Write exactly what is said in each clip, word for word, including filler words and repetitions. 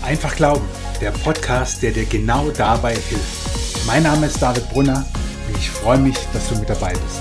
Einfach glauben, der Podcast, der dir genau dabei hilft. Mein Name ist David Brunner und ich freue mich, dass du mit dabei bist.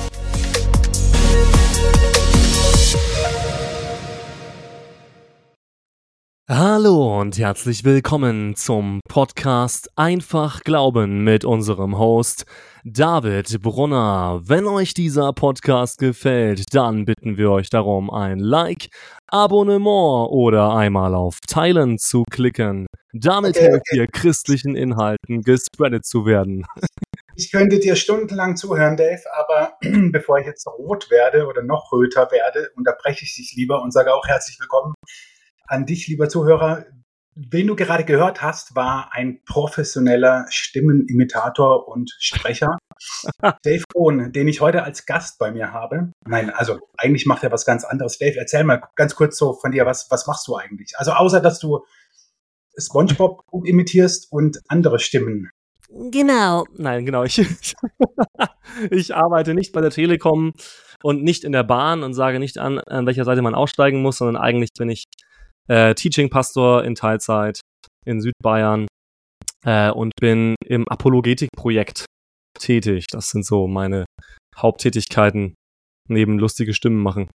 Hallo und herzlich willkommen zum Podcast Einfach Glauben mit unserem Host David Brunner. Wenn euch dieser Podcast gefällt, dann bitten wir euch darum, ein Like, Abonnement oder einmal auf Teilen zu klicken. Damit Okay, helft okay. ihr christlichen Inhalten gespreadet zu werden. Ich könnte dir stundenlang zuhören, Dave, aber bevor ich jetzt rot werde oder noch röter werde, unterbreche ich dich lieber und sage auch herzlich willkommen an dich, lieber Zuhörer. Wen du gerade gehört hast, war ein professioneller Stimmenimitator und Sprecher, Dave Kohn, den ich heute als Gast bei mir habe. Nein, also eigentlich macht er was ganz anderes. Dave, erzähl mal ganz kurz so von dir, was, was machst du eigentlich? Also außer, dass du SpongeBob gut imitierst und andere Stimmen. Genau. Nein, genau. Ich, ich arbeite nicht bei der Telekom und nicht in der Bahn und sage nicht an, an welcher Seite man aussteigen muss, sondern eigentlich bin ich äh, Teaching-Pastor in Teilzeit in Südbayern äh, und bin im Apologetik-Projekt tätig. Das sind so meine Haupttätigkeiten neben lustige Stimmen machen.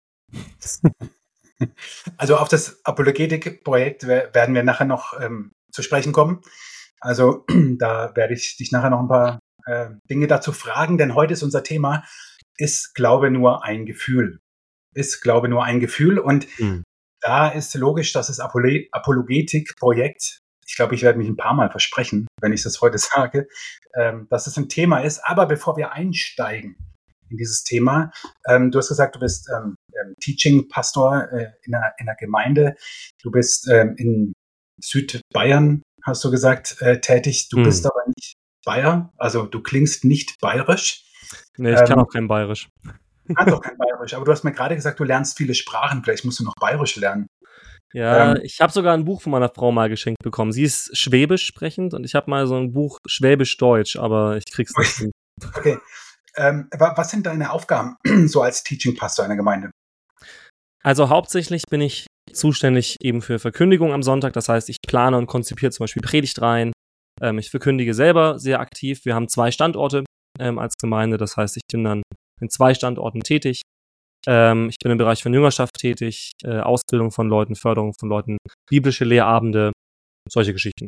Also auf das Apologetik-Projekt werden wir nachher noch ähm, zu sprechen kommen. Also da werde ich dich nachher noch ein paar äh, Dinge dazu fragen, denn heute ist unser Thema, ist Glaube nur ein Gefühl? Ist Glaube nur ein Gefühl? Und Hm. da ist logisch, dass das Apolo- Apologetik-Projekt, ich glaube, ich werde mich ein paar Mal versprechen, wenn ich das heute sage, ähm, dass es ein Thema ist. Aber bevor wir einsteigen in dieses Thema, ähm, du hast gesagt, du bist ähm, ähm, Teaching-Pastor äh, in, einer, in einer Gemeinde. Du bist ähm, in Südbayern, hast du gesagt, äh, tätig. Du Hm. bist aber nicht Bayer, also du klingst nicht bayerisch. Nee, ich Ähm, kann auch kein Bayerisch. Du kannst auch kein Bayerisch, aber du hast mir gerade gesagt, du lernst viele Sprachen. Vielleicht musst du noch Bayerisch lernen. Ja, Ähm, ich habe sogar ein Buch von meiner Frau mal geschenkt bekommen. Sie ist Schwäbisch sprechend und ich habe mal so ein Buch Schwäbisch-Deutsch, aber ich krieg's nicht hin. Okay. Ähm, wa- was sind deine Aufgaben so als Teaching-Pastor einer Gemeinde? Also hauptsächlich bin ich zuständig eben für Verkündigung am Sonntag. Das heißt, ich plane und konzipiere zum Beispiel Predigtreihen. Ähm, ich verkündige selber sehr aktiv. Wir haben zwei Standorte ähm, als Gemeinde. Das heißt, ich bin dann in zwei Standorten tätig. Ähm, ich bin im Bereich von Jüngerschaft tätig, äh, Ausbildung von Leuten, Förderung von Leuten, biblische Lehrabende, solche Geschichten.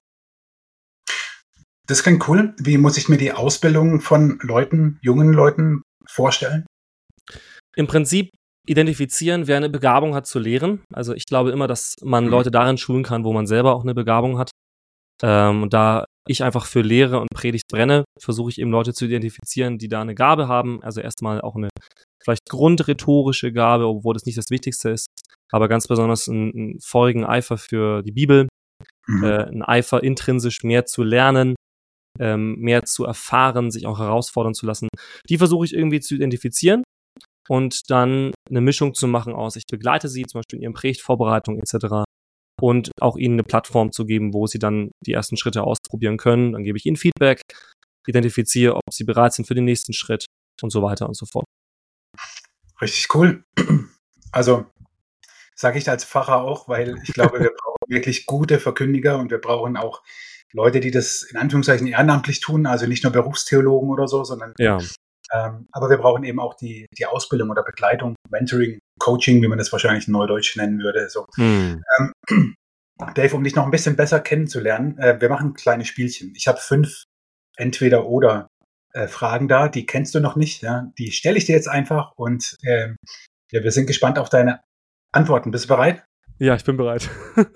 Das klingt cool. Wie muss ich mir die Ausbildung von Leuten, jungen Leuten vorstellen? Im Prinzip identifizieren, wer eine Begabung hat zu lehren. Also ich glaube immer, dass man Leute darin schulen kann, wo man selber auch eine Begabung hat. Ähm, und da ich einfach für Lehre und Predigt brenne, versuche ich eben Leute zu identifizieren, die da eine Gabe haben. Also erstmal auch eine vielleicht grundrhetorische Gabe, obwohl das nicht das Wichtigste ist, aber ganz besonders einen, einen feurigen Eifer für die Bibel, Mhm. äh, einen Eifer intrinsisch mehr zu lernen, ähm, mehr zu erfahren, sich auch herausfordern zu lassen. Die versuche ich irgendwie zu identifizieren und dann eine Mischung zu machen aus, ich begleite sie zum Beispiel in ihren Predigtvorbereitungen et cetera und auch ihnen eine Plattform zu geben, wo sie dann die ersten Schritte ausprobieren können. Dann gebe ich ihnen Feedback, identifiziere, ob sie bereit sind für den nächsten Schritt und so weiter und so fort. Richtig cool. Also sage ich als Pfarrer auch, weil ich glaube, wir brauchen wirklich gute Verkündiger und wir brauchen auch Leute, die das in Anführungszeichen ehrenamtlich tun, also nicht nur Berufstheologen oder so, sondern Ja. ähm, aber wir brauchen eben auch die, die Ausbildung oder Begleitung, Mentoring, Coaching, wie man das wahrscheinlich in Neudeutsch nennen würde. So. Hm. Ähm, Dave, um dich noch ein bisschen besser kennenzulernen, äh, wir machen kleine Spielchen. Ich habe fünf Entweder-oder äh, Fragen da, die kennst du noch nicht. Ja? Die stelle ich dir jetzt einfach und ähm, ja, wir sind gespannt auf deine Antworten. Bist du bereit? Ja, ich bin bereit.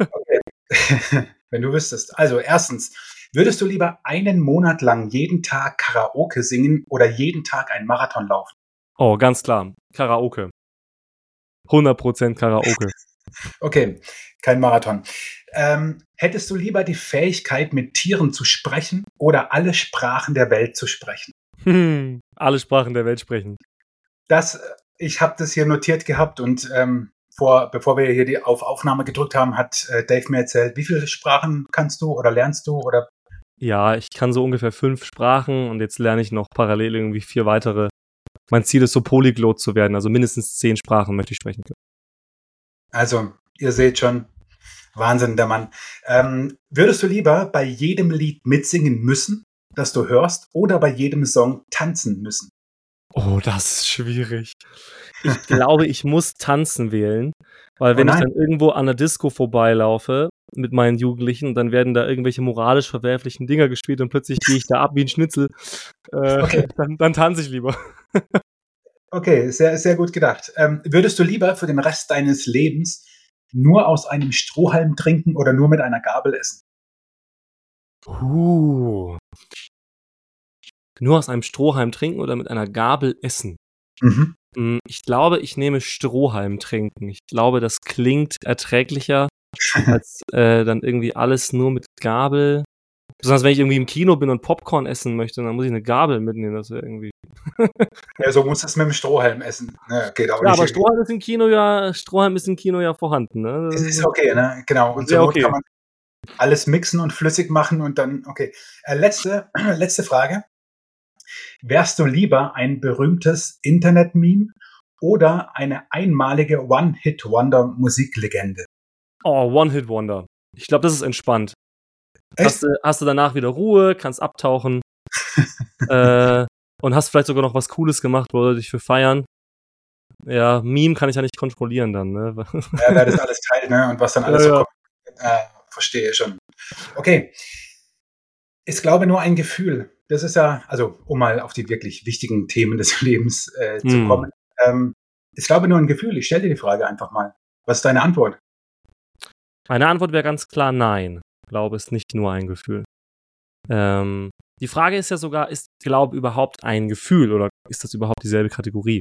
Okay. Wenn du wüsstest. Also erstens, würdest du lieber einen Monat lang jeden Tag Karaoke singen oder jeden Tag einen Marathon laufen? Oh, ganz klar. Karaoke. hundert Prozent Karaoke. Okay, kein Marathon. Ähm, hättest du lieber die Fähigkeit, mit Tieren zu sprechen oder alle Sprachen der Welt zu sprechen? Hm. Alle Sprachen der Welt sprechen. Das, ich habe das hier notiert gehabt und ähm, vor, bevor wir hier die auf Aufnahme gedrückt haben, hat äh, Dave mir erzählt, wie viele Sprachen kannst du oder lernst du oder? Ja, ich kann so ungefähr fünf Sprachen und jetzt lerne ich noch parallel irgendwie vier weitere. Mein Ziel ist so Polyglot zu werden, also mindestens zehn Sprachen möchte ich sprechen können. Also, ihr seht schon, Wahnsinn, der Mann. Ähm, würdest du lieber bei jedem Lied mitsingen müssen, das du hörst, oder bei jedem Song tanzen müssen? Oh, das ist schwierig. Ich glaube, ich muss tanzen wählen, weil Oh wenn ich nein. dann irgendwo an der Disco vorbeilaufe mit meinen Jugendlichen, dann werden da irgendwelche moralisch verwerflichen Dinger gespielt und plötzlich gehe ich da ab wie 'n Schnitzel, äh, Okay, dann dann tanze ich lieber. okay, sehr, sehr gut gedacht. Ähm, würdest du lieber für den Rest deines Lebens nur aus einem Strohhalm trinken oder nur mit einer Gabel essen? Uh. Nur aus einem Strohhalm trinken oder mit einer Gabel essen? Mhm. Hm, ich glaube, ich nehme Strohhalm trinken. Ich glaube, das klingt erträglicher als, äh, dann irgendwie alles nur mit Gabel. Besonders wenn ich irgendwie im Kino bin und Popcorn essen möchte, dann muss ich 'ne Gabel mitnehmen. Das wäre irgendwie Ja, so musst du's mit dem Strohhalm essen. Ne, geht auch ja, nicht aber irgendwie. Strohhalm ist im Kino ja Strohhalm ist im Kino ja vorhanden, Es ne? ist okay, ne? Genau. Das Und ist zur ja Not kann okay. man alles mixen und flüssig machen und dann okay. Äh, letzte letzte Frage. Wärst du lieber ein berühmtes Internet-Meme oder eine einmalige One-Hit-Wonder-Musiklegende? Oh, One-Hit-Wonder. Ich glaube, das ist entspannt. Hast Echt? du hast du danach wieder Ruhe, kannst abtauchen, äh, und hast vielleicht sogar noch was Cooles gemacht, wo Leute dich für feiern. Ja, Meme kann ich ja nicht kontrollieren dann, ne? Ja, wer das alles teilt, ne, und was dann Ja, alles so ja. kommt. Äh, verstehe schon. Okay, ich glaube nur ein Gefühl. Das ist ja also, um mal auf die wirklich wichtigen Themen des Lebens, äh, zu Mhm. kommen. Ähm, ich glaube nur ein Gefühl. Ich stelle dir die Frage einfach mal. Was ist deine Antwort? Meine Antwort wäre ganz klar nein. Glaube ist nicht nur ein Gefühl. Ähm, die Frage ist ja sogar, ist Glaube überhaupt ein Gefühl oder ist das überhaupt dieselbe Kategorie?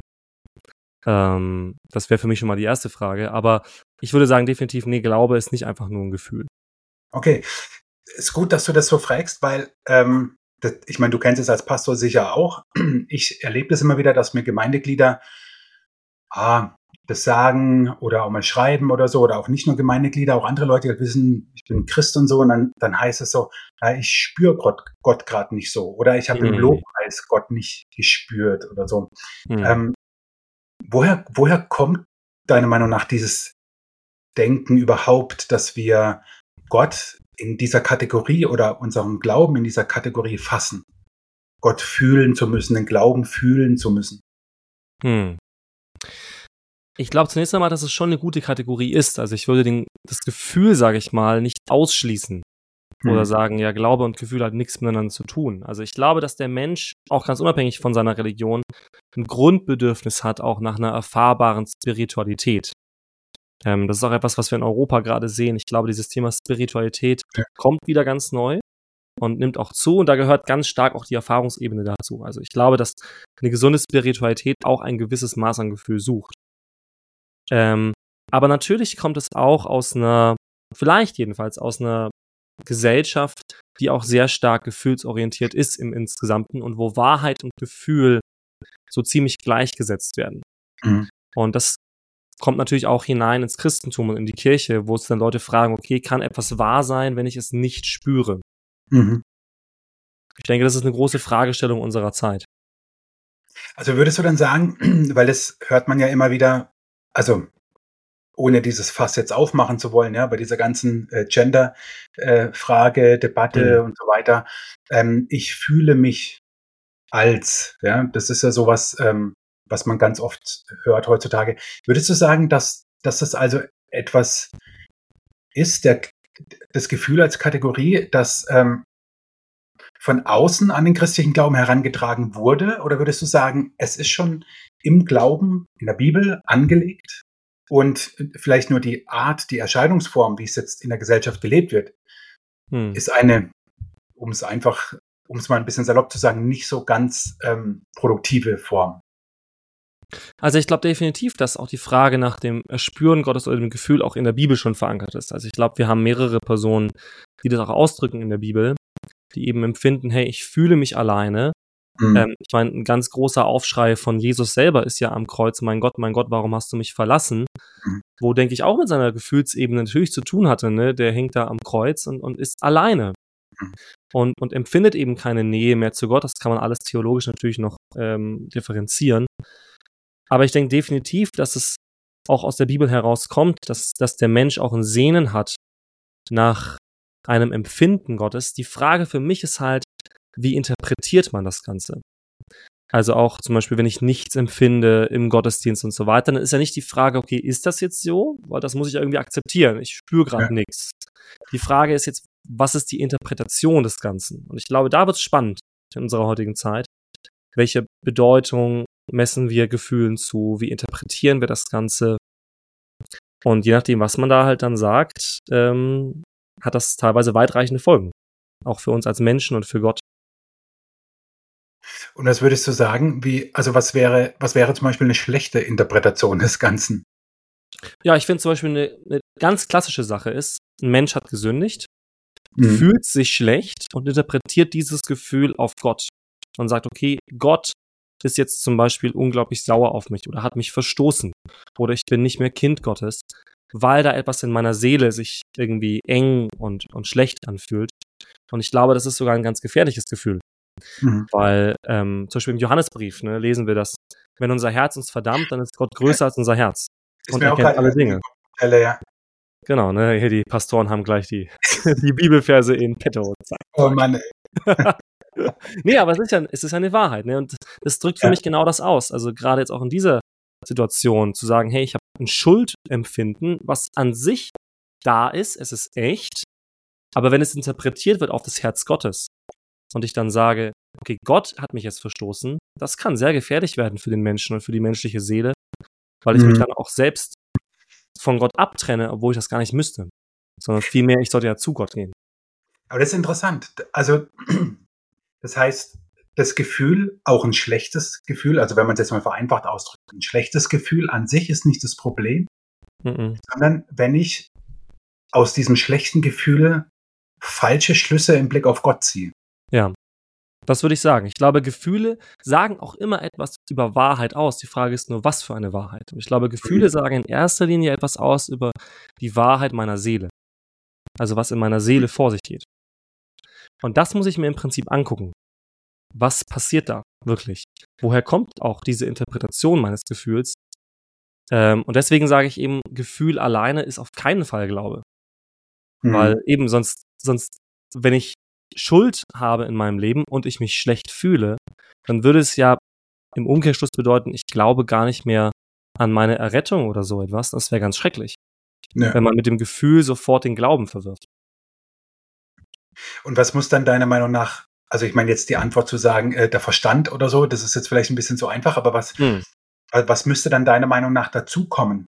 Ähm, das wäre für mich schon mal die erste Frage, aber ich würde sagen definitiv, ne, Glaube ist nicht einfach nur 'n Gefühl. Okay, ist gut, dass du das so fragst, weil, ähm, d ich meine, du kennst es als Pastor sicher auch. Ich erlebe das immer wieder, dass mir Gemeindeglieder, ah, das sagen oder auch mal schreiben oder so oder auch nicht nur Gemeindeglieder, auch andere Leute, die halt wissen, ich bin Christ und so und dann dann heißt es so: „Ja, ich spüre Gott Gott grad nicht so“ oder „ich habe im Mhm. Lobpreis Gott nicht gespürt“ oder so. Mhm. Ähm, woher woher kommt deiner Meinung nach dieses Denken überhaupt, dass wir Gott in dieser Kategorie oder unseren Glauben in dieser Kategorie fassen? Gott fühlen zu müssen, den Glauben fühlen zu müssen. Hm. Ich glaube zunächst einmal, dass es schon 'ne gute Kategorie ist. Also, ich würde den das Gefühl, sage ich mal, nicht ausschließen oder Mhm. sagen, ja, Glaube und Gefühl hat nix miteinander zu tun. Also, ich glaube, dass der Mensch, auch ganz unabhängig von seiner Religion, 'n Grundbedürfnis hat auch nach 'ner erfahrbaren Spiritualität. Ähm, das ist auch etwas, was wir in Europa grade sehen. Ich glaube, dieses Thema Spiritualität Ja. kommt wieder ganz neu und nimmt auch zu und da gehört ganz stark auch die Erfahrungsebene dazu. Also, ich glaube, dass 'ne gesunde Spiritualität auch ein gewisses Maß an Gefühl sucht. Ähm, aber natürlich kommt es auch aus 'ner vielleicht jedenfalls aus 'ner Gesellschaft, die auch sehr stark gefühlsorientiert ist im Insgesamten und wo Wahrheit und Gefühl so ziemlich gleichgesetzt werden. Mhm. Und das kommt natürlich auch hinein ins Christentum und in die Kirche, wo sich dann Leute fragen: „Okay, kann etwas wahr sein, wenn ich es nicht spüre?“ Mhm. Ich denke, das ist 'ne große Fragestellung unserer Zeit. Also, würdest du dann sagen, weil das hört man ja immer wieder, also, ohne dieses Fass jetzt aufmachen zu wollen, ja, bei dieser ganzen, äh, Gender äh, Frage, Mhm. Debatte und so weiter. Ähm, ich fühle mich als, ja, das ist ja so was, ähm, was man ganz oft hört heutzutage. Würdest du sagen, dass dass das also etwas ist, der k d das Gefühl als Kategorie, das, ähm von außen an den christlichen Glauben herangetragen wurde? Oder würdest du sagen, es ist schon im Glauben, in der Bibel angelegt und, äh, vielleicht nur die Art, die Erscheinungsform, wie es jetzt in der Gesellschaft gelebt wird, Mhm. ist eine, um's einfach um's mal 'n bisschen salopp zu sagen, nicht so ganz, ähm, produktive Form? Also, ich glaube definitiv, dass auch die Frage nach dem Erspüren Gottes oder dem Gefühl auch in der Bibel schon verankert ist. Also, ich glaube, wir haben mehrere Personen, die das auch ausdrücken in der Bibel, die eben empfinden: „Hey, ich fühle mich alleine.“ Mhm. Ähm, ich meine, 'n ganz großer Aufschrei von Jesus selber ist ja am Kreuz: „Mein Gott, mein Gott, warum hast du mich verlassen?“ Mhm. Wo, denke ich, auch mit seiner Gefühlsebene natürlich zu tun hatte, ne? Der hängt da am Kreuz und und ist alleine Mhm. und und empfindet eben keine Nähe mehr zu Gott. Das kann man alles theologisch natürlich noch, ähm, differenzieren. Aber ich denke definitiv, dass es auch aus der Bibel herauskommt, dass dass der Mensch auch 'n Sehnen hat nach einem Empfinden Gottes. Die Frage für mich ist halt, wie interpretiert man das Ganze? Also auch zum Beispiel, wenn ich nichts empfinde im Gottesdienst und so weiter, dann ist ja nicht die Frage, okay, ist das jetzt so? Weil das muss ich ja irgendwie akzeptieren. Ich spüre gerade Ja. nichts. Die Frage ist jetzt, was ist die Interpretation des Ganzen? Und ich glaube, da wird es spannend in unserer heutigen Zeit. Welche Bedeutung messen wir Gefühlen zu? Wie interpretieren wir das Ganze? Und je nachdem, was man da halt dann sagt, ähm, hat das teilweise weitreichende Folgen. Auch für uns als Menschen und für Gott. Und was würdest du sagen, wie, also was wäre, was wäre zum Beispiel eine schlechte Interpretation des Ganzen? Ja, ich finde zum Beispiel eine, eine ganz klassische Sache ist, ein Mensch hat gesündigt, Mhm. fühlt sich schlecht und interpretiert dieses Gefühl auf Gott und sagt, okay, Gott ist jetzt zum Beispiel unglaublich sauer auf mich oder hat mich verstoßen oder ich bin nicht mehr Kind Gottes, weil da etwas in meiner Seele sich irgendwie eng und, und schlecht anfühlt. Und ich glaube, das ist sogar ein ganz gefährliches Gefühl, Mhm. weil ähm, zum Beispiel im Johannesbrief ne, lesen wir das, wenn unser Herz uns verdammt, dann ist Gott größer als unser Herz Ist und mir auch erkennt gerade alle Dinge. Stelle, ja. Genau, ne, hier die Pastoren haben gleich die, die Bibelverse in petto. Zack. Oh Mann. Nee, aber es ist ja, es ist ja eine Wahrheit, ne? Und das drückt für Ja. mich genau das aus. Also gerade jetzt auch in dieser Situation zu sagen, hey, ich habe ein Schuldempfinden, was an sich da ist, es ist echt, aber wenn es interpretiert wird auf das Herz Gottes und ich dann sage, okay, Gott hat mich jetzt verstoßen, das kann sehr gefährlich werden für den Menschen und für die menschliche Seele, weil ich mich Mhm. dann auch selbst von Gott abtrenne, obwohl ich das gar nicht müsste, sondern vielmehr, ich sollte ja zu Gott gehen. Aber das ist interessant. Also, das heißt, das Gefühl, auch ein schlechtes Gefühl, also wenn man es jetzt mal vereinfacht ausdrückt, ein schlechtes Gefühl an sich ist nicht das Problem, Mhm. sondern wenn ich aus diesem schlechten Gefühl falsche Schlüsse im Blick auf Gott ziehe. Ja, das würde ich sagen. Ich glaube, Gefühle sagen auch immer etwas über Wahrheit aus. Die Frage ist nur, was für eine Wahrheit. Und ich glaube, Gefühle sagen in erster Linie etwas aus über die Wahrheit meiner Seele. Also was in meiner Seele vor sich geht. Und das muss ich mir im Prinzip angucken. Was passiert da wirklich? Woher kommt auch diese Interpretation meines Gefühls? Ähm, und deswegen sage ich eben, Gefühl alleine ist auf keinen Fall Glaube. Mhm. Weil eben sonst, sonst, wenn ich Schuld habe in meinem Leben und ich mich schlecht fühle, dann würde es ja im Umkehrschluss bedeuten, ich glaube gar nicht mehr an meine Errettung oder so etwas. Das wäre ganz schrecklich, Ja. wenn man mit dem Gefühl sofort den Glauben verwirft. Und was muss dann deiner Meinung nach, also ich meine jetzt die Antwort zu sagen, äh, der Verstand oder so, das ist jetzt vielleicht ein bisschen zu einfach, aber was, Hm. was müsste dann deiner Meinung nach dazukommen?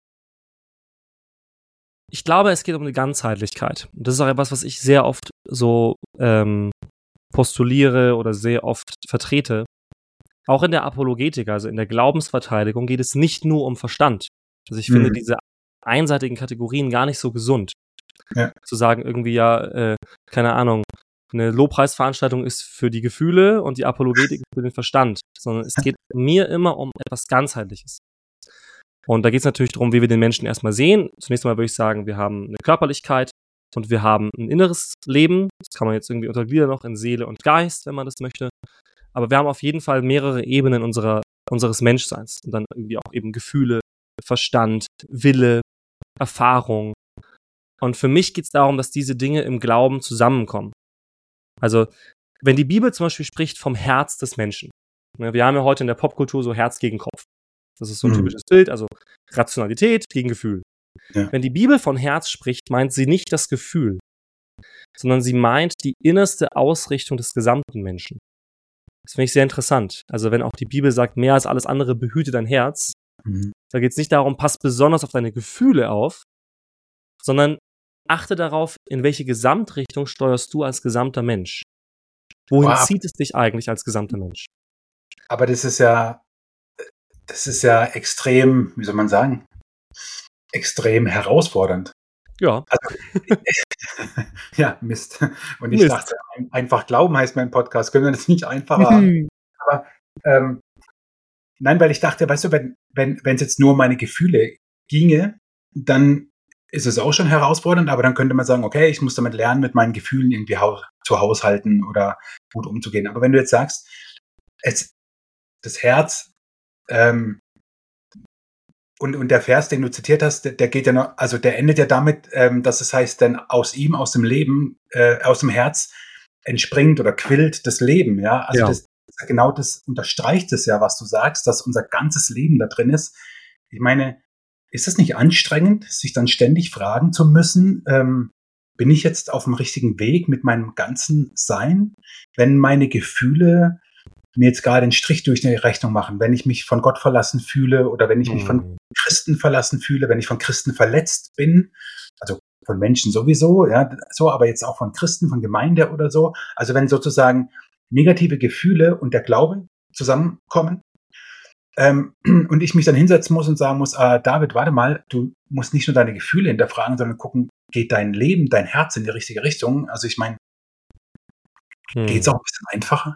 Ich glaube, es geht um eine Ganzheitlichkeit. Und das ist auch etwas, was ich sehr oft so ähm, postuliere oder sehr oft vertrete. Auch in der Apologetik, also in der Glaubensverteidigung, geht es nicht nur um Verstand. Also ich Mhm. finde diese einseitigen Kategorien gar nicht so gesund. Ja. Zu sagen, irgendwie ja, äh, keine Ahnung, eine Lobpreisveranstaltung ist für die Gefühle und die Apologetik ist für den Verstand. Sondern es geht mir immer um etwas Ganzheitliches. Und da geht es natürlich darum, wie wir den Menschen erstmal sehen. Zunächst einmal würde ich sagen, wir haben eine Körperlichkeit und wir haben ein inneres Leben. Das kann man jetzt irgendwie untergliedern noch in Seele und Geist, wenn man das möchte. Aber wir haben auf jeden Fall mehrere Ebenen unserer, unseres Menschseins. Und dann irgendwie auch eben Gefühle, Verstand, Wille, Erfahrung. Und für mich geht es darum, dass diese Dinge im Glauben zusammenkommen. Also, wenn die Bibel zum Beispiel spricht vom Herz des Menschen. Ne, wir haben ja heute in der Popkultur so Herz gegen Kopf. Das ist so ein Mhm. typisches Bild, also Rationalität gegen Gefühl. Ja. Wenn die Bibel von Herz spricht, meint sie nicht das Gefühl, sondern sie meint die innerste Ausrichtung des gesamten Menschen. Das finde ich sehr interessant. Also wenn auch die Bibel sagt, mehr als alles andere behüte dein Herz, Mhm. da geht es nicht darum, pass besonders auf deine Gefühle auf, sondern achte darauf, in welche Gesamtrichtung steuerst du als gesamter Mensch. Wohin Wow. zieht es dich eigentlich als gesamter Mensch? Aber das ist ja, das ist ja extrem, wie soll man sagen, extrem herausfordernd. Ja. Also, ja, Mist. Und ich Mist. dachte, ein- einfach glauben heißt mein Podcast. Können wir das nicht einfacher haben? Aber ähm, nein, weil ich dachte, weißt du, wenn wenn wenn es jetzt nur um meine Gefühle ginge, dann ist es auch schon herausfordernd, aber dann könnte man sagen, okay, ich muss damit lernen, mit meinen Gefühlen irgendwie hau- zu haushalten oder gut umzugehen. Aber wenn du jetzt sagst, es, das Herz, ähm, und, und der Vers, den du zitiert hast, der, der geht ja noch, also der endet ja damit, ähm, dass es heißt, denn aus ihm, aus dem Leben, äh, aus dem Herz entspringt oder quillt das Leben, ja. Also Ja. das, genau das unterstreicht es ja, was du sagst, dass unser ganzes Leben da drin ist. Ich meine, ist es nicht anstrengend, sich dann ständig fragen zu müssen, ähm, bin ich jetzt auf dem richtigen Weg mit meinem ganzen Sein, wenn meine Gefühle mir jetzt gerade einen Strich durch eine Rechnung machen, wenn ich mich von Gott verlassen fühle oder wenn ich mich von Christen verlassen fühle, wenn ich von Christen verletzt bin, also von Menschen sowieso, ja, so, aber jetzt auch von Christen, von Gemeinde oder so. Also wenn sozusagen negative Gefühle und der Glaube zusammenkommen, ähm, und ich mich dann hinsetzen muss und sagen muss, ah, David, warte mal, du musst nicht nur deine Gefühle hinterfragen, sondern gucken, geht dein Leben, dein Herz in die richtige Richtung? Also ich meine, Hm. geht es auch ein bisschen einfacher?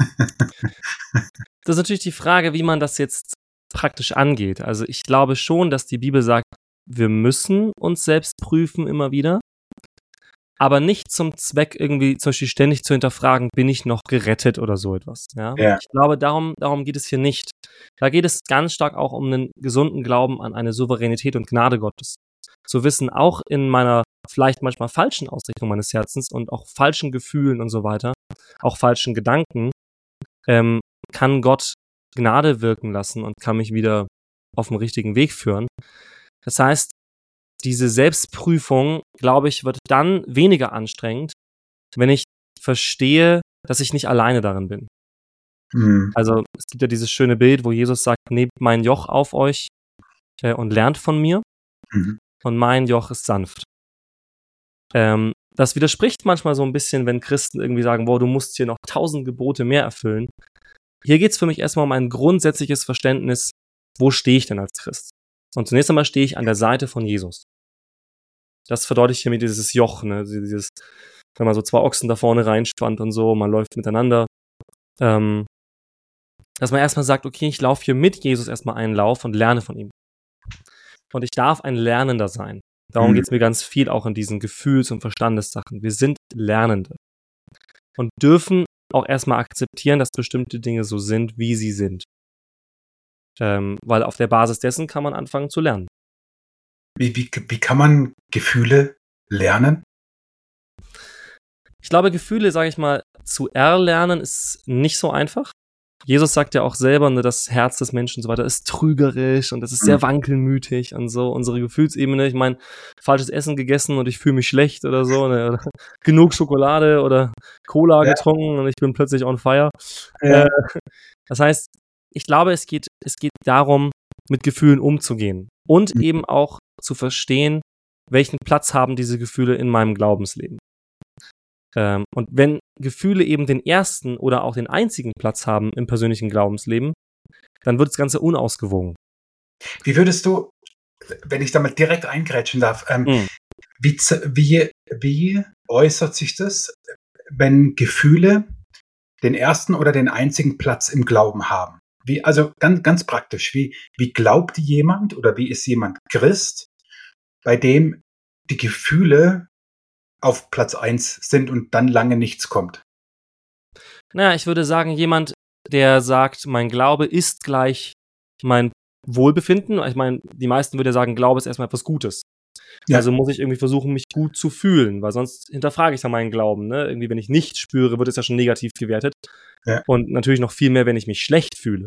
Das ist natürlich die Frage, wie man das jetzt praktisch angeht. Also ich glaube schon, dass die Bibel sagt, wir müssen uns selbst prüfen immer wieder, aber nicht zum Zweck irgendwie zum Beispiel ständig zu hinterfragen, bin ich noch gerettet oder so etwas. Ja? Ja. Ich glaube, darum, darum geht es hier nicht. Da geht es ganz stark auch um einen gesunden Glauben an eine Souveränität und Gnade Gottes. Zu wissen, auch in meiner vielleicht manchmal falschen Ausrichtung meines Herzens und auch falschen Gefühlen und so weiter, auch falschen Gedanken, ähm, kann Gott Gnade wirken lassen und kann mich wieder auf den richtigen Weg führen. Das heißt, diese Selbstprüfung, glaube ich, wird dann weniger anstrengend, wenn ich verstehe, dass ich nicht alleine darin bin. Mhm. Also es gibt ja dieses schöne Bild, wo Jesus sagt, nehmt mein Joch auf euch äh, und lernt von mir Mhm. und mein Joch ist sanft. Ähm, das widerspricht manchmal so ein bisschen, wenn Christen irgendwie sagen, boah, du musst hier noch tausend Gebote mehr erfüllen. Hier geht es für mich erstmal um ein grundsätzliches Verständnis, wo stehe ich denn als Christ? Und zunächst einmal stehe ich an der Seite von Jesus. Das verdeutlicht hier mit dieses Joch, ne? Dieses, wenn man so zwei Ochsen da vorne reinspannt und so, man läuft miteinander. Ähm, dass man erstmal sagt, okay, ich laufe hier mit Jesus erstmal einen Lauf und lerne von ihm. Und ich darf ein Lernender sein. Darum Mhm. geht es mir ganz viel auch in diesen Gefühls- und Verstandessachen. Wir sind Lernende. Und dürfen auch erstmal akzeptieren, dass bestimmte Dinge so sind, wie sie sind. Ähm, weil auf der Basis dessen kann man anfangen zu lernen. Wie, wie, wie kann man Gefühle lernen? Ich glaube, Gefühle, sage ich mal, zu erlernen ist nicht so einfach. Jesus sagt ja auch selber, ne, das Herz des Menschen und so weiter ist trügerisch und es ist sehr Mhm. wankelmütig und so. Unsere Gefühlsebene, ich meine, falsches Essen gegessen und ich fühle mich schlecht oder so, ne, oder genug Schokolade oder Cola Ja. getrunken und ich bin plötzlich on fire. Ja. Äh, das heißt, ich glaube, es geht, es geht darum, mit Gefühlen umzugehen und Mhm. eben auch zu verstehen, welchen Platz haben diese Gefühle in meinem Glaubensleben. Ähm, und wenn Gefühle eben den ersten oder auch den einzigen Platz haben im persönlichen Glaubensleben, dann wird das Ganze unausgewogen. Wie würdest du, wenn ich damit direkt eingrätschen darf, ähm, Mhm. wie, z- wie, wie äußert sich das, wenn Gefühle den ersten oder den einzigen Platz im Glauben haben? Wie, also ganz, ganz praktisch, wie, wie glaubt jemand oder wie ist jemand Christ, bei dem die Gefühle auf Platz eins sind und dann lange nichts kommt? Naja, ich würde sagen, jemand, der sagt, mein Glaube ist gleich mein Wohlbefinden. Ich meine, die meisten würden ja sagen, Glaube ist erstmal etwas Gutes. Ja. Also muss ich irgendwie versuchen, mich gut zu fühlen, weil sonst hinterfrage ich ja meinen Glauben. Ne? Irgendwie, wenn ich nichts spüre, wird es ja schon negativ gewertet. Ja. Und natürlich noch viel mehr, wenn ich mich schlecht fühle.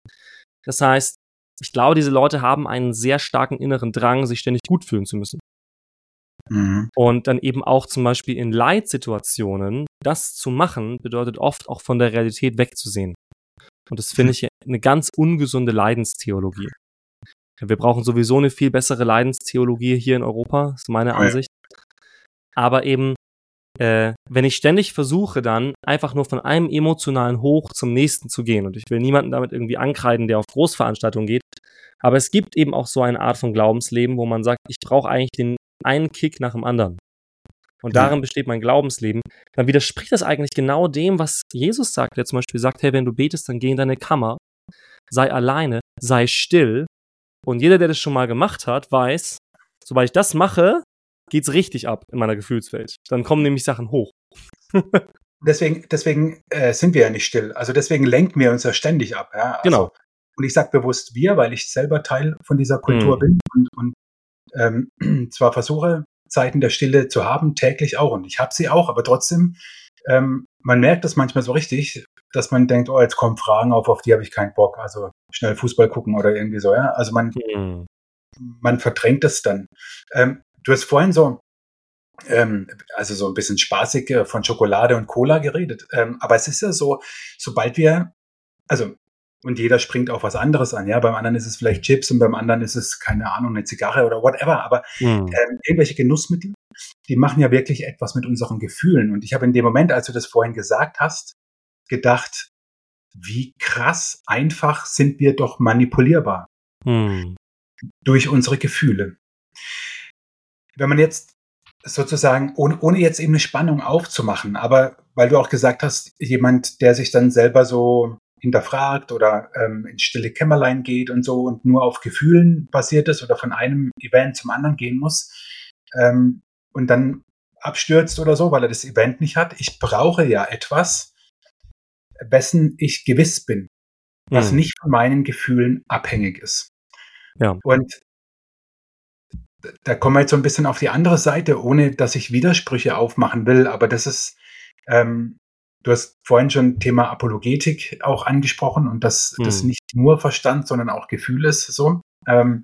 Das heißt, ich glaube, diese Leute haben einen sehr starken inneren Drang, sich ständig gut fühlen zu müssen. Mhm. Und dann eben auch zum Beispiel in Leitsituationen, das zu machen, bedeutet oft auch von der Realität wegzusehen. Und das finde ich eine ganz ungesunde Leidenstheologie. Wir brauchen sowieso eine viel bessere Leidenstheologie hier in Europa, ist meine Oh ja. Ansicht. Aber eben, äh, wenn ich ständig versuche, dann einfach nur von einem emotionalen Hoch zum nächsten zu gehen, und ich will niemanden damit irgendwie ankreiden, der auf Großveranstaltungen geht, aber es gibt eben auch so eine Art von Glaubensleben, wo man sagt, ich brauche eigentlich den einen Kick nach dem anderen. Und Ja. darin besteht mein Glaubensleben. Dann widerspricht das eigentlich genau dem, was Jesus sagt, der zum Beispiel sagt, hey, wenn du betest, dann geh in deine Kammer, sei alleine, sei still. Und jeder, der das schon mal gemacht hat, weiß, sobald ich das mache, geht's richtig ab in meiner Gefühlswelt. Dann kommen nämlich Sachen hoch. Deswegen, deswegen äh, sind wir ja nicht still. Also deswegen lenken wir uns ja ständig ab. Ja? Also, Genau. und ich sage bewusst wir, weil ich selber Teil von dieser Kultur Mhm. bin und, und ähm, zwar versuche, Zeiten der Stille zu haben, täglich auch. Und ich habe sie auch, aber trotzdem, ähm, man merkt das manchmal so richtig, dass man denkt, oh, jetzt kommen Fragen auf, auf die habe ich keinen Bock. Also schnell Fußball gucken oder irgendwie so, ja. Also man, Mhm. man verdrängt das dann. Ähm, du hast vorhin so, ähm, also so ein bisschen spaßig äh, von Schokolade und Cola geredet. Ähm, aber es ist ja so, sobald wir, also und jeder springt auf was anderes an, ja. Beim anderen ist es vielleicht Chips und beim anderen ist es, keine Ahnung, eine Zigarre oder whatever. Aber Mhm. ähm, irgendwelche Genussmittel, die machen ja wirklich etwas mit unseren Gefühlen. Und ich habe in dem Moment, als du das vorhin gesagt hast, gedacht, wie krass einfach sind wir doch manipulierbar Mhm. durch unsere Gefühle. Wenn man jetzt sozusagen, ohne, ohne jetzt eben eine Spannung aufzumachen, aber weil du auch gesagt hast, jemand, der sich dann selber so hinterfragt oder ähm, ins stille Kämmerlein geht und so und nur auf Gefühlen basiert ist oder von einem Event zum anderen gehen muss ähm, und dann abstürzt oder so, weil er das Event nicht hat. Ich brauche ja etwas, wessen ich gewiss bin, was Mhm. nicht von meinen Gefühlen abhängig ist. Ja. Und da kommen wir jetzt so ein bisschen auf die andere Seite, ohne dass ich Widersprüche aufmachen will, aber das ist, ähm, du hast vorhin schon Thema Apologetik auch angesprochen und dass das Mhm. nicht nur Verstand, sondern auch Gefühl ist, so. Ähm,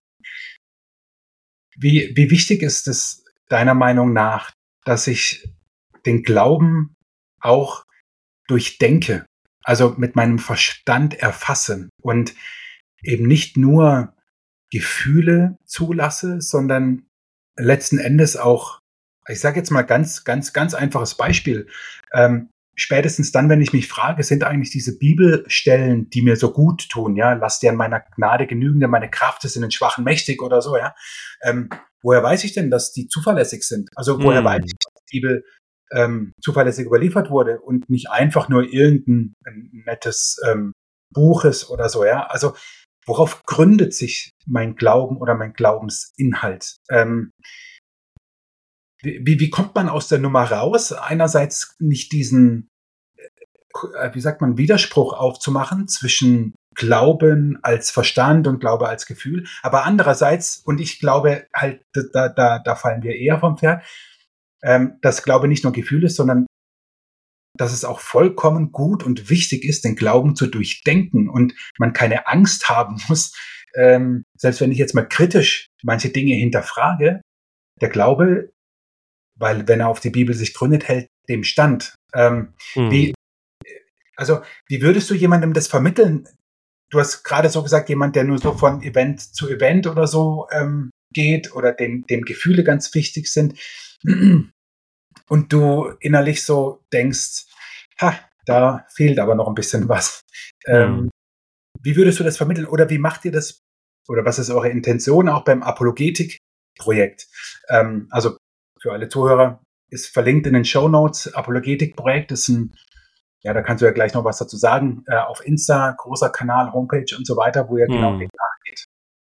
wie, wie wichtig ist es deiner Meinung nach, dass ich den Glauben auch durchdenke, also mit meinem Verstand erfasse und eben nicht nur Gefühle zulasse, sondern letzten Endes auch, ich sage jetzt mal ganz, ganz, ganz einfaches Beispiel. Ähm, spätestens dann, wenn ich mich frage, sind eigentlich diese Bibelstellen, die mir so gut tun, ja, lass dir an meiner Gnade genügen, denn meine Kraft ist in den Schwachen mächtig oder so, ja. Ähm, woher weiß ich denn, dass die zuverlässig sind? Also woher weiß ich, Mhm. dass die Bibel ähm, zuverlässig überliefert wurde und nicht einfach nur irgendein nettes ähm, Buch ist oder so, ja. Also worauf gründet sich mein Glauben oder mein Glaubensinhalt? Ähm, wie, wie kommt man aus der Nummer raus? Einerseits nicht diesen, äh, wie sagt man, Widerspruch aufzumachen zwischen Glauben als Verstand und Glaube als Gefühl, aber andererseits, und ich glaube halt, da, da, da fallen wir eher vom Pferd, ähm, dass Glaube nicht nur Gefühl ist, sondern dass es auch vollkommen gut und wichtig ist, den Glauben zu durchdenken und man keine Angst haben muss, ähm, selbst wenn ich jetzt mal kritisch manche Dinge hinterfrage, der Glaube, weil wenn er auf die Bibel sich gründet, hält dem stand. Ähm, Mhm. wie, also, wie würdest du jemandem das vermitteln? Du hast gerade so gesagt, jemand, der nur so von Event zu Event oder so ähm, geht oder dem, dem Gefühle ganz wichtig sind und du innerlich so denkst, ha, da fehlt aber noch ein bisschen was. Mhm. Ähm, wie würdest du das vermitteln oder wie macht ihr das oder was ist eure Intention auch beim Apologetik-Projekt? Ähm, also für alle Zuhörer ist verlinkt in den Shownotes. Apologetik-Projekt ist ein, ja, da kannst du ja gleich noch was dazu sagen, äh, auf Insta, großer Kanal, Homepage und so weiter, wo ihr genau Mhm. dem nachgeht.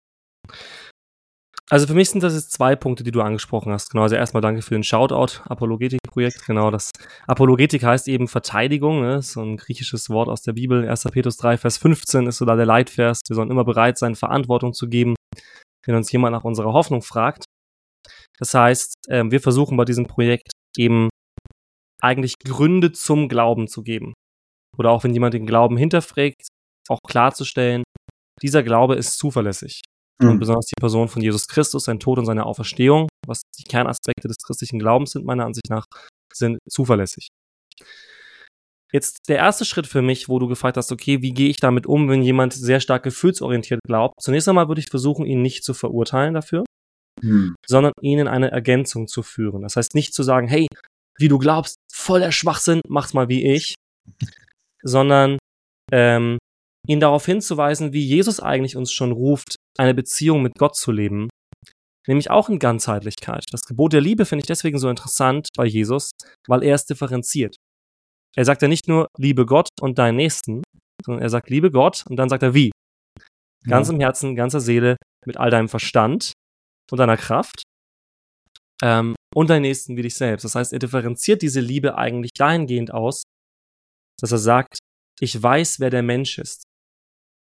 Also für mich sind das jetzt zwei Punkte, die du angesprochen hast. Genau, also erstmal danke für den Shoutout, Apologetik-Projekt. Genau, das Apologetik heißt eben Verteidigung, ne? Ist so ein griechisches Wort aus der Bibel. erster Petrus drei, Vers fünfzehn ist so da der Leitvers. Wir sollen immer bereit sein, Verantwortung zu geben, wenn uns jemand nach unserer Hoffnung fragt. Das heißt, ähm, wir versuchen bei diesem Projekt eben eigentlich Gründe zum Glauben zu geben. Oder auch wenn jemand den Glauben hinterfragt, auch klarzustellen, dieser Glaube ist zuverlässig. Und Mhm. besonders die Person von Jesus Christus, sein Tod und seine Auferstehung, was die Kernaspekte des christlichen Glaubens sind, meiner Ansicht nach, sind zuverlässig. Jetzt der erste Schritt für mich, wo du gefragt hast, okay, wie gehe ich damit um, wenn jemand sehr stark gefühlsorientiert glaubt? Zunächst einmal würde ich versuchen, ihn nicht zu verurteilen dafür, Mhm. sondern ihn in eine Ergänzung zu führen. Das heißt nicht zu sagen, hey, wie du glaubst, voll der Schwachsinn, mach's mal wie ich, sondern ähm, ihn darauf hinzuweisen, wie Jesus eigentlich uns schon ruft, eine Beziehung mit Gott zu leben, nämlich auch in Ganzheitlichkeit. Das Gebot der Liebe finde ich deswegen so interessant bei Jesus, weil er es differenziert. Er sagt ja nicht nur, liebe Gott und deinen Nächsten, sondern er sagt, liebe Gott und dann sagt er, wie? Ganz Ja. im Herzen, ganzer Seele, mit all deinem Verstand und deiner Kraft ähm, und deinen Nächsten wie dich selbst. Das heißt, er differenziert diese Liebe eigentlich dahingehend aus, dass er sagt, ich weiß, wer der Mensch ist.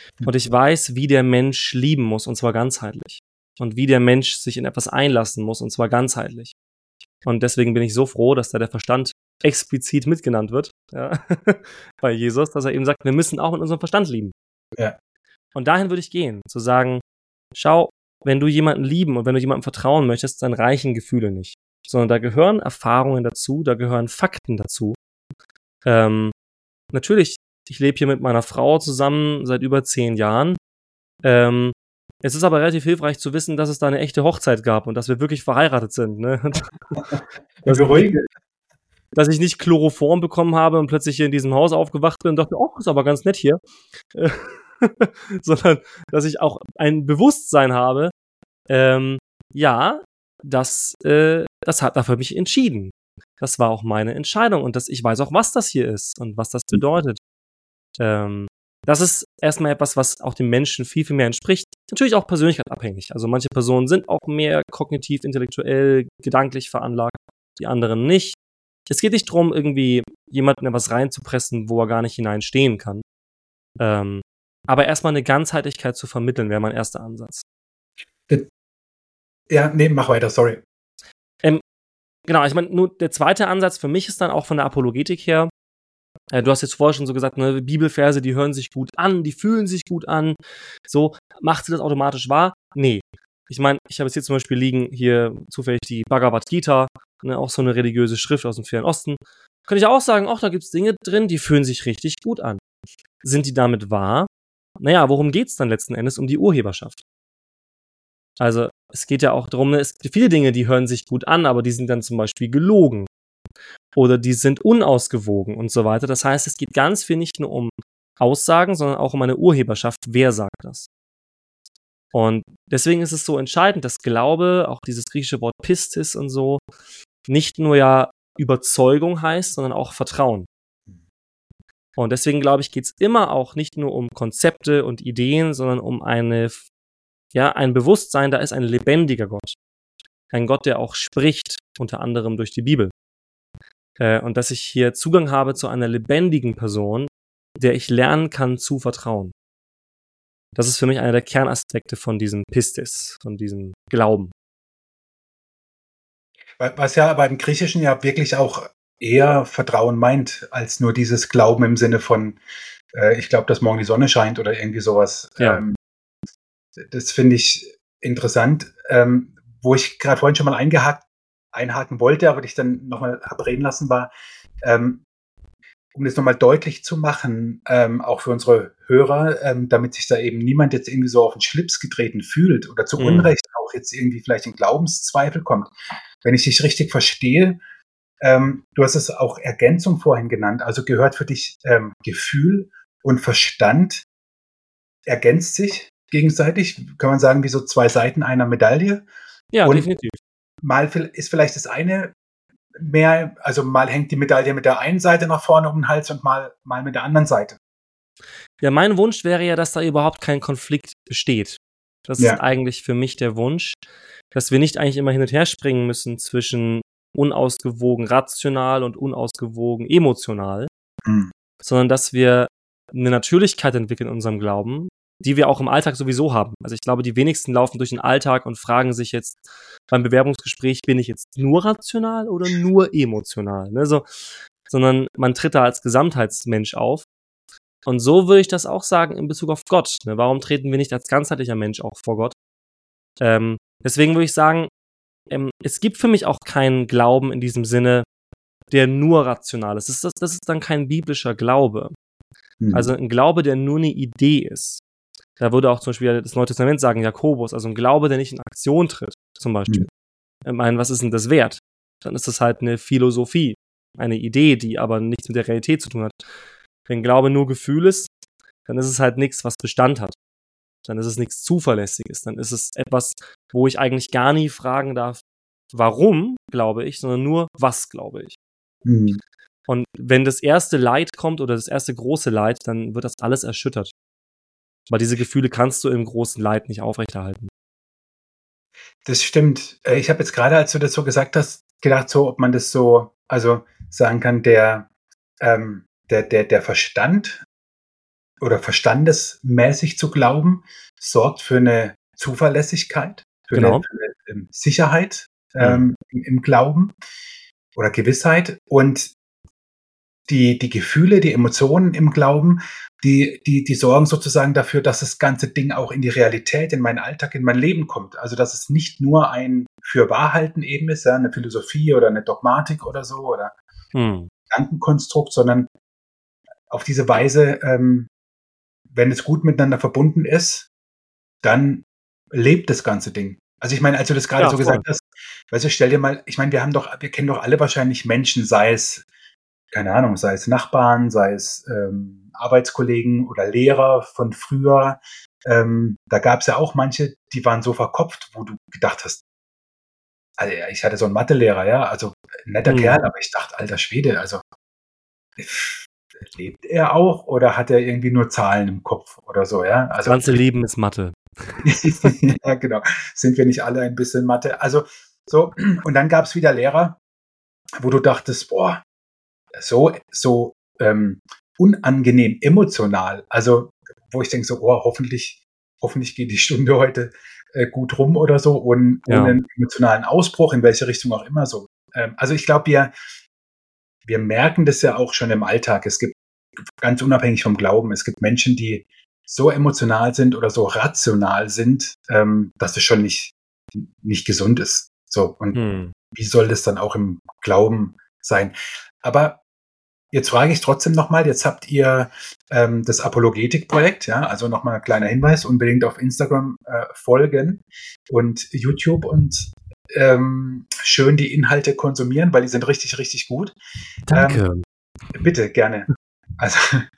Und ich weiß, wie der Mensch lieben muss, und zwar ganzheitlich. Und wie der Mensch sich in etwas einlassen muss, und zwar ganzheitlich. Und deswegen bin ich so froh, dass da der Verstand explizit mitgenannt wird, ja, bei Jesus, dass er eben sagt, wir müssen auch mit unserem Verstand lieben. Ja. Und dahin würde ich gehen, zu sagen, schau, wenn du jemanden lieben und wenn du jemandem vertrauen möchtest, dann reichen Gefühle nicht. Sondern da gehören Erfahrungen dazu, da gehören Fakten dazu. Ähm, natürlich, ich lebe hier mit meiner Frau zusammen seit über zehn Jahren. Ähm, es ist aber relativ hilfreich zu wissen, dass es da eine echte Hochzeit gab und dass wir wirklich verheiratet sind. Ne? dass, ich nicht, dass ich nicht Chloroform bekommen habe und plötzlich hier in diesem Haus aufgewacht bin und dachte, oh, ist aber ganz nett hier. Sondern, dass ich auch ein Bewusstsein habe, ähm, ja, das, äh, das hat dafür mich entschieden. Das war auch meine Entscheidung und das, ich weiß auch, was das hier ist und was das bedeutet. Ähm, das ist erstmal etwas, was auch dem Menschen viel, viel mehr entspricht. Natürlich auch persönlichkeitsabhängig. Also manche Personen sind auch mehr kognitiv, intellektuell, gedanklich veranlagt, die anderen nicht. Es geht nicht darum, irgendwie jemanden etwas reinzupressen, wo er gar nicht hineinstehen kann. Ähm, aber erstmal eine Ganzheitlichkeit zu vermitteln, wäre mein erster Ansatz. Ja, nee, mach weiter, sorry. Ähm, genau, ich meine, nur der zweite Ansatz für mich ist dann auch von der Apologetik her, äh, du hast jetzt vorher schon so gesagt, ne, Bibelverse, die hören sich gut an, die fühlen sich gut an, so, macht sie das automatisch wahr? Nee. Ich meine, ich habe jetzt hier zum Beispiel liegen, hier zufällig die Bhagavad Gita, ne, auch so eine religiöse Schrift aus dem Fernen Osten. Könnte ich auch sagen, ach, da gibt es Dinge drin, die fühlen sich richtig gut an. Sind die damit wahr? Naja, worum geht's dann letzten Endes? Um die Urheberschaft. Also, es geht ja auch darum, es gibt viele Dinge, die hören sich gut an, aber die sind dann zum Beispiel gelogen. Oder die sind unausgewogen und so weiter. Das heißt, es geht ganz viel nicht nur um Aussagen, sondern auch um eine Urheberschaft. Wer sagt das? Und deswegen ist es so entscheidend, dass Glaube, auch dieses griechische Wort Pistis und so, nicht nur ja Überzeugung heißt, sondern auch Vertrauen. Und deswegen, glaube ich, geht es immer auch nicht nur um Konzepte und Ideen, sondern um eine, ja, ein Bewusstsein, da ist ein lebendiger Gott. Ein Gott, der auch spricht, unter anderem durch die Bibel. Äh, und dass ich hier Zugang habe zu einer lebendigen Person, der ich lernen kann zu vertrauen. Das ist für mich einer der Kernaspekte von diesem Pistis, von diesem Glauben. Was ja aber im Griechischen ja wirklich auch eher Vertrauen meint, als nur dieses Glauben im Sinne von, äh, ich glaube, dass morgen die Sonne scheint oder irgendwie sowas. Ja. Ähm, das finde ich interessant. Ähm, wo ich gerade vorhin schon mal eingehakt, einhaken wollte, aber dich dann nochmal abreden lassen war, ähm, um das nochmal deutlich zu machen, ähm, auch für unsere Hörer, ähm, damit sich da eben niemand jetzt irgendwie so auf den Schlips getreten fühlt oder zu Mhm. Unrecht auch jetzt irgendwie vielleicht in Glaubenszweifel kommt. Wenn ich dich richtig verstehe, ähm, du hast es auch Ergänzung vorhin genannt, also gehört für dich ähm, Gefühl und Verstand ergänzt sich gegenseitig, kann man sagen, wie so zwei Seiten einer Medaille. Ja, und definitiv. Mal ist vielleicht das eine mehr, also mal hängt die Medaille mit der einen Seite nach vorne um den Hals und mal, mal mit der anderen Seite. Ja, mein Wunsch wäre ja, dass da überhaupt kein Konflikt besteht. Das Ja. ist eigentlich für mich der Wunsch, dass wir nicht eigentlich immer hin und her springen müssen zwischen unausgewogen rational und unausgewogen emotional, Mhm. sondern dass wir eine Natürlichkeit entwickeln in unserem Glauben, die wir auch im Alltag sowieso haben. Also ich glaube, die wenigsten laufen durch den Alltag und fragen sich jetzt beim Bewerbungsgespräch, bin ich jetzt nur rational oder nur emotional? Ne? So, sondern man tritt da als Gesamtheitsmensch auf. Und so würde ich das auch sagen in Bezug auf Gott. Ne? Warum treten wir nicht als ganzheitlicher Mensch auch vor Gott? Ähm, deswegen würde ich sagen, ähm, es gibt für mich auch keinen Glauben in diesem Sinne, der nur rational ist. Das ist, das ist dann kein biblischer Glaube. Mhm. Also ein Glaube, der nur eine Idee ist. Da würde auch zum Beispiel das Neue Testament sagen, Jakobus, also ein Glaube, der nicht in Aktion tritt, zum Beispiel. Mhm. Ich meine, was ist denn das wert? Dann ist das halt eine Philosophie, eine Idee, die aber nichts mit der Realität zu tun hat. Wenn Glaube nur Gefühl ist, dann ist es halt nichts, was Bestand hat. Dann ist es nichts Zuverlässiges. Dann ist es etwas, wo ich eigentlich gar nie fragen darf, warum glaube ich, sondern nur, was glaube ich. Mhm. Und wenn das erste Leid kommt oder das erste große Leid, dann wird das alles erschüttert. Weil diese Gefühle kannst du im großen Leid nicht aufrechterhalten. Das stimmt. Äh, Ich habe jetzt gerade, als du das so gesagt hast, gedacht, so, ob man das so, also sagen kann, der, ähm, der, der, der Verstand oder verstandesmäßig zu glauben, sorgt für eine Zuverlässigkeit, für Genau. eine, für eine ähm, Sicherheit Mhm. ähm, im, im Glauben oder Gewissheit. Und die, die Gefühle, die Emotionen im Glauben, die, die, die sorgen sozusagen dafür, dass das ganze Ding auch in die Realität, in meinen Alltag, in mein Leben kommt. Also dass es nicht nur ein Fürwahrhalten eben ist, ja, eine Philosophie oder eine Dogmatik oder so oder Mhm. Gedankenkonstrukt, sondern auf diese Weise, ähm, wenn es gut miteinander verbunden ist, dann lebt das ganze Ding. Also ich meine, als du das gerade Ja, so voll. gesagt hast, weißt du, stell dir mal, ich meine, wir haben doch, wir kennen doch alle wahrscheinlich Menschen, sei es, keine Ahnung, sei es Nachbarn, sei es ähm, Arbeitskollegen oder Lehrer von früher. Ähm, da gab es ja auch manche, die waren so verkopft, wo du gedacht hast, also ich hatte so einen Mathelehrer, ja, also netter Mhm. Kerl, aber ich dachte, alter Schwede, also pff, lebt er auch oder hat er irgendwie nur Zahlen im Kopf oder so, ja? Das Also ganze Leben ist Mathe. ja, genau. Sind wir nicht alle ein bisschen Mathe? Also so, und dann gab es wieder Lehrer, wo du dachtest, boah, so, so ähm, unangenehm emotional. Also, wo ich denke so, oh, hoffentlich, hoffentlich geht die Stunde heute äh, gut rum oder so, und Ja. ohne einen emotionalen Ausbruch, in welche Richtung auch immer so. Ähm, also ich glaube, wir, wir merken das ja auch schon im Alltag. Es gibt ganz unabhängig vom Glauben, es gibt Menschen, die so emotional sind oder so rational sind, ähm, dass es schon nicht, nicht gesund ist. So, und Mhm. wie soll das dann auch im Glauben sein? Aber jetzt frage ich trotzdem nochmal, jetzt habt ihr ähm, das Apologetik-Projekt, ja, also nochmal ein kleiner Hinweis, unbedingt auf Instagram äh, folgen und YouTube und ähm, schön die Inhalte konsumieren, weil die sind richtig, richtig gut. Danke. Ähm, bitte, gerne. Also,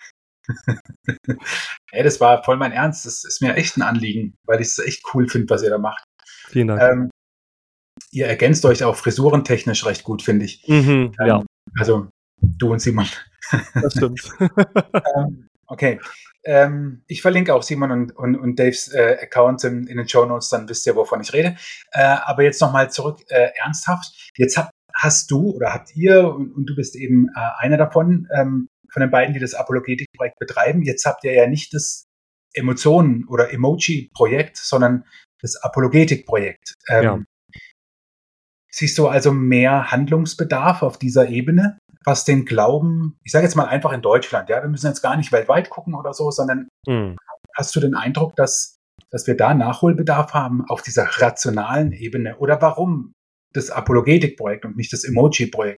ey, das war voll mein Ernst. Das ist mir echt ein Anliegen, weil ich es echt cool finde, was ihr da macht. Vielen Dank. Ähm, ihr ergänzt euch auch frisurentechnisch recht gut, finde ich. Mhm. Ja, Ähm, also, du und Simon. das stimmt. Ähm, okay. Ähm, ich verlinke auch Simon und, und, und Daves äh, Account in, in den Show Notes, dann wisst ihr, wovon ich rede. Äh, aber jetzt nochmal zurück, äh, ernsthaft. Jetzt hab, hast du oder habt ihr, und, und du bist eben äh, einer davon, ähm, von den beiden, die das Apologetik-Projekt betreiben. Jetzt habt ihr ja nicht das Emotionen- oder Emoji-Projekt, sondern das Apologetik-Projekt. Ähm, Ja. Siehst du also mehr Handlungsbedarf auf dieser Ebene, was den Glauben, ich sage jetzt mal einfach in Deutschland, ja, wir müssen jetzt gar nicht weltweit gucken oder so, sondern Mhm. hast du den Eindruck, dass, dass wir da Nachholbedarf haben auf dieser rationalen Ebene? Oder warum das Apologetik-Projekt und nicht das Emoji-Projekt?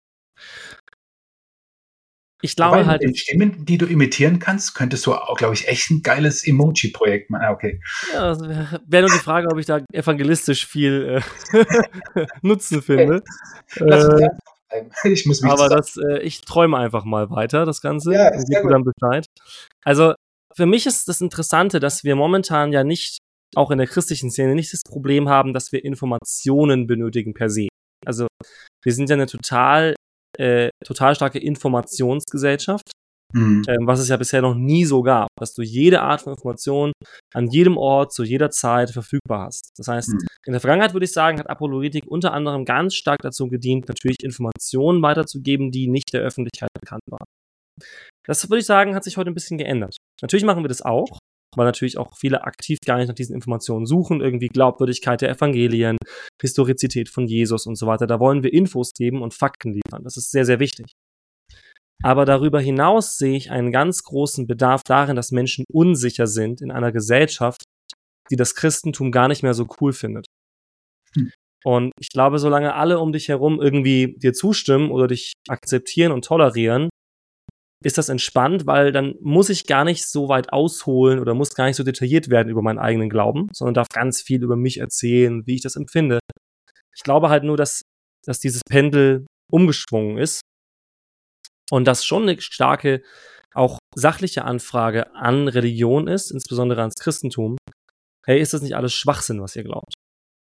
Ich Wobei glaube mit halt, den Stimmen, die du imitieren kannst, könntest du auch, glaube ich, echt ein geiles Emoji-Projekt machen. Ah, okay. ja, das wäre wär nur die Frage, ob ich da evangelistisch viel äh, Nutzen Okay, finde. lass uns Äh, ernsthaft bleiben. Ich muss mich aber zusammen. das, äh, ich träume einfach mal weiter, das Ganze, Ja, und sehr gebe dir gut. dann Bescheid. Also, für mich ist das Interessante, dass wir momentan ja nicht, auch in der christlichen Szene, nicht das Problem haben, dass wir Informationen benötigen per se. Also, wir sind ja eine total, äh, total starke Informationsgesellschaft, Mhm. ähm, was es ja bisher noch nie so gab, dass du jede Art von Information an jedem Ort, zu jeder Zeit verfügbar hast. Das heißt, Mhm. in der Vergangenheit, würde ich sagen, hat Apologetik unter anderem ganz stark dazu gedient, natürlich Informationen weiterzugeben, die nicht der Öffentlichkeit bekannt waren. Das, würde ich sagen, hat sich heute ein bisschen geändert. Natürlich machen wir das auch, weil natürlich auch viele aktiv gar nicht nach diesen Informationen suchen, irgendwie Glaubwürdigkeit der Evangelien, Historizität von Jesus und so weiter. Da wollen wir Infos geben und Fakten liefern. Das ist sehr, sehr wichtig. Aber darüber hinaus sehe ich einen ganz großen Bedarf darin, dass Menschen unsicher sind in einer Gesellschaft, die das Christentum gar nicht mehr so cool findet. Hm. Und ich glaube, solange alle um dich herum irgendwie dir zustimmen oder dich akzeptieren und tolerieren, ist das entspannt, weil dann muss ich gar nicht so weit ausholen oder muss gar nicht so detailliert werden über meinen eigenen Glauben, sondern darf ganz viel über mich erzählen, wie ich das empfinde. Ich glaube halt nur, dass, dass dieses Pendel umgeschwungen ist und dass schon eine starke, auch sachliche Anfrage an Religion ist, insbesondere ans Christentum. Hey, ist das nicht alles Schwachsinn, was ihr glaubt?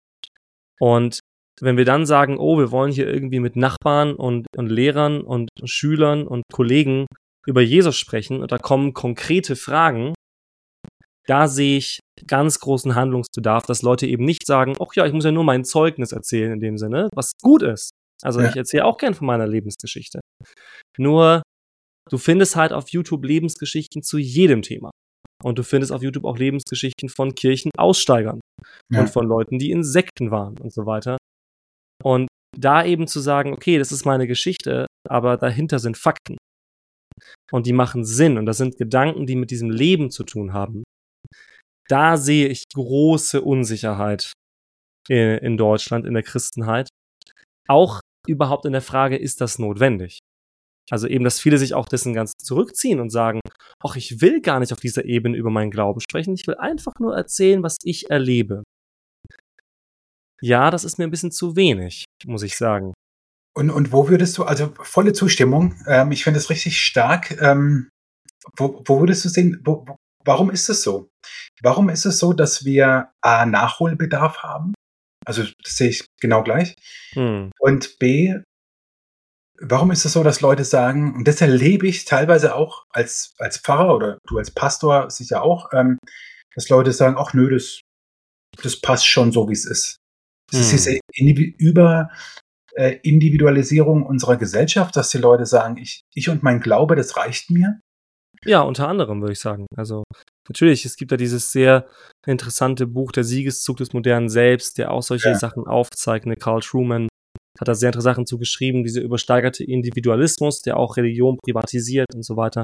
Und wenn wir dann sagen, oh, wir wollen hier irgendwie mit Nachbarn und, und Lehrern und Schülern und Kollegen über Jesus sprechen und da kommen konkrete Fragen, da sehe ich ganz großen Handlungsbedarf, dass Leute eben nicht sagen, ach ja, ich muss ja nur mein Zeugnis erzählen in dem Sinne, was gut ist. Also Ja. ich erzähle auch gern von meiner Lebensgeschichte. Nur du findest halt auf YouTube Lebensgeschichten zu jedem Thema. Und du findest auf YouTube auch Lebensgeschichten von Kirchenaussteigern Ja. und von Leuten, die in Sekten waren und so weiter. Und da eben zu sagen, okay, das ist meine Geschichte, aber dahinter sind Fakten. Und die machen Sinn und das sind Gedanken, die mit diesem Leben zu tun haben. Da sehe ich große Unsicherheit in, in Deutschland, in der Christenheit. Auch überhaupt in der Frage, ist das notwendig? Also eben, dass viele sich auch dessen ganz zurückziehen und sagen, ach, ich will gar nicht auf dieser Ebene über meinen Glauben sprechen, ich will einfach nur erzählen, was ich erlebe. Ja, das ist mir ein bisschen zu wenig, muss ich sagen. Und, und wo würdest du, also volle Zustimmung, ähm, ich finde es richtig stark, ähm, wo, wo würdest du sehen, wo, wo, warum ist es so? Warum ist es so, dass wir A, Nachholbedarf haben? Also das sehe ich genau gleich. Hm. Und B, warum ist es so, dass Leute sagen, und das erlebe ich teilweise auch als, als Pfarrer oder du als Pastor sicher auch, ähm, dass Leute sagen, ach nö, das, das passt schon so, wie es ist. Das ist Hm. diese Über äh, Individualisierung unserer Gesellschaft, dass die Leute sagen, ich, ich und mein Glaube, das reicht mir. Ja, unter anderem würde ich sagen. Also natürlich, es gibt da dieses sehr interessante Buch, Der Siegeszug des modernen Selbst, der auch solche Ja. Sachen aufzeichnet. Karl Truman hat da sehr interessante Sachen zu geschrieben, dieser übersteigerte Individualismus, der auch Religion privatisiert und so weiter.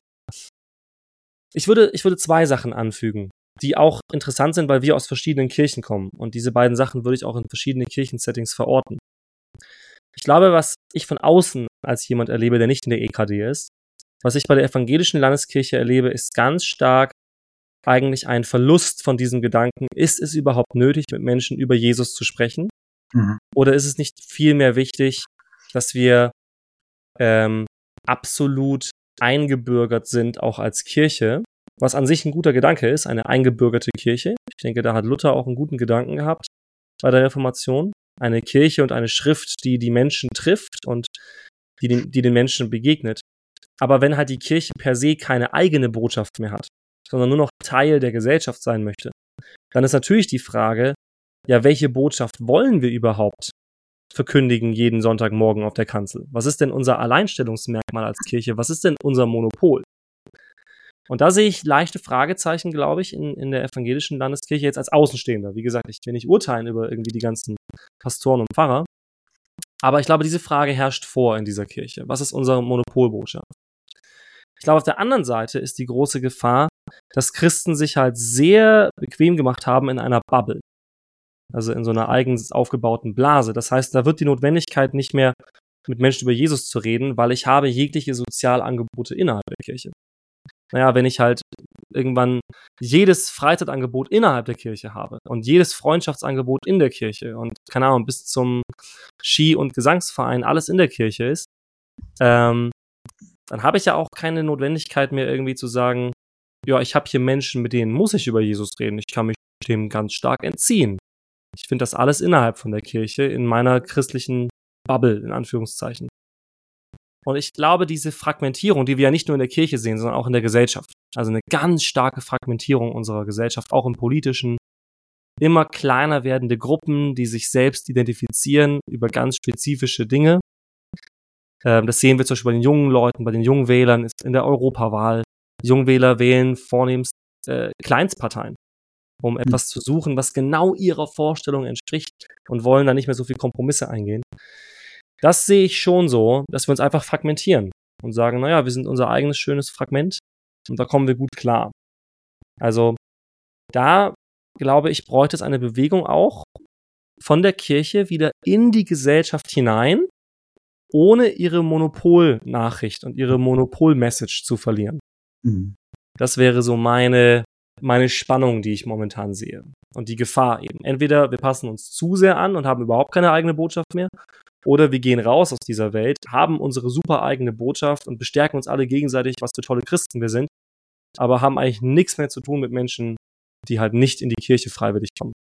Ich würde, ich würde zwei Sachen anfügen, die auch interessant sind, weil wir aus verschiedenen Kirchen kommen. Und diese beiden Sachen würde ich auch in verschiedene Kirchensettings verorten. Ich glaube, was ich von außen als jemand erlebe, der nicht in der E K D ist, was ich bei der evangelischen Landeskirche erlebe, ist ganz stark eigentlich ein Verlust von diesem Gedanken, ist es überhaupt nötig, mit Menschen über Jesus zu sprechen? Mhm. Oder ist es nicht vielmehr wichtig, dass wir ähm, absolut eingebürgert sind, auch als Kirche, was an sich ein guter Gedanke ist, eine eingebürgerte Kirche. Ich denke, da hat Luther auch einen guten Gedanken gehabt bei der Reformation. Eine Kirche und eine Schrift, die die Menschen trifft und die den, die den Menschen begegnet. Aber wenn halt die Kirche per se keine eigene Botschaft mehr hat, sondern nur noch Teil der Gesellschaft sein möchte, dann ist natürlich die Frage, ja, welche Botschaft wollen wir überhaupt verkündigen jeden Sonntagmorgen auf der Kanzel? Was ist denn unser Alleinstellungsmerkmal als Kirche? Was ist denn unser Monopol? Und da sehe ich leichte Fragezeichen, glaube ich, in, in der evangelischen Landeskirche jetzt als Außenstehender. Wie gesagt, ich will nicht urteilen über irgendwie die ganzen Pastoren und Pfarrer, aber ich glaube, diese Frage herrscht vor in dieser Kirche. Was ist unsere Monopolbotschaft? Ich glaube, auf der anderen Seite ist die große Gefahr, dass Christen sich halt sehr bequem gemacht haben in einer Bubble. Also in so einer eigens aufgebauten Blase. Das heißt, da wird die Notwendigkeit nicht mehr, mit Menschen über Jesus zu reden, weil ich habe jegliche Sozialangebote innerhalb der Kirche. Naja, wenn ich halt irgendwann jedes Freizeitangebot innerhalb der Kirche habe und jedes Freundschaftsangebot in der Kirche und, keine Ahnung, bis zum Ski- und Gesangsverein alles in der Kirche ist, ähm, dann habe ich ja auch keine Notwendigkeit mehr irgendwie zu sagen, ja, ich habe hier Menschen, mit denen muss ich über Jesus reden. Ich kann mich dem ganz stark entziehen. Ich finde das alles innerhalb von der Kirche, in meiner christlichen Bubble, in Anführungszeichen. Und ich glaube, diese Fragmentierung, die wir ja nicht nur in der Kirche sehen, sondern auch in der Gesellschaft, also eine ganz starke Fragmentierung unserer Gesellschaft, auch im Politischen, immer kleiner werdende Gruppen, die sich selbst identifizieren über ganz spezifische Dinge. Ähm, das sehen wir zum Beispiel bei den jungen Leuten, bei den jungen Wählern, ist in der Europawahl. Jungwähler wählen vornehmst äh, Kleinstparteien, um etwas zu suchen, was genau ihrer Vorstellung entspricht und wollen dann nicht mehr so viel Kompromisse eingehen. Das sehe ich schon so, dass wir uns einfach fragmentieren und sagen, naja, wir sind unser eigenes schönes Fragment und da kommen wir gut klar. Also da, glaube ich, bräuchte es eine Bewegung auch von der Kirche wieder in die Gesellschaft hinein, ohne ihre Monopolnachricht und ihre Monopolmessage zu verlieren. Mhm. Das wäre so meine, meine Spannung, die ich momentan sehe. Und die Gefahr eben. Entweder wir passen uns zu sehr an und haben überhaupt keine eigene Botschaft mehr, oder wir gehen raus aus dieser Welt, haben unsere super eigene Botschaft und bestärken uns alle gegenseitig, was für tolle Christen wir sind, aber haben eigentlich nichts mehr zu tun mit Menschen, die halt nicht in die Kirche freiwillig kommen.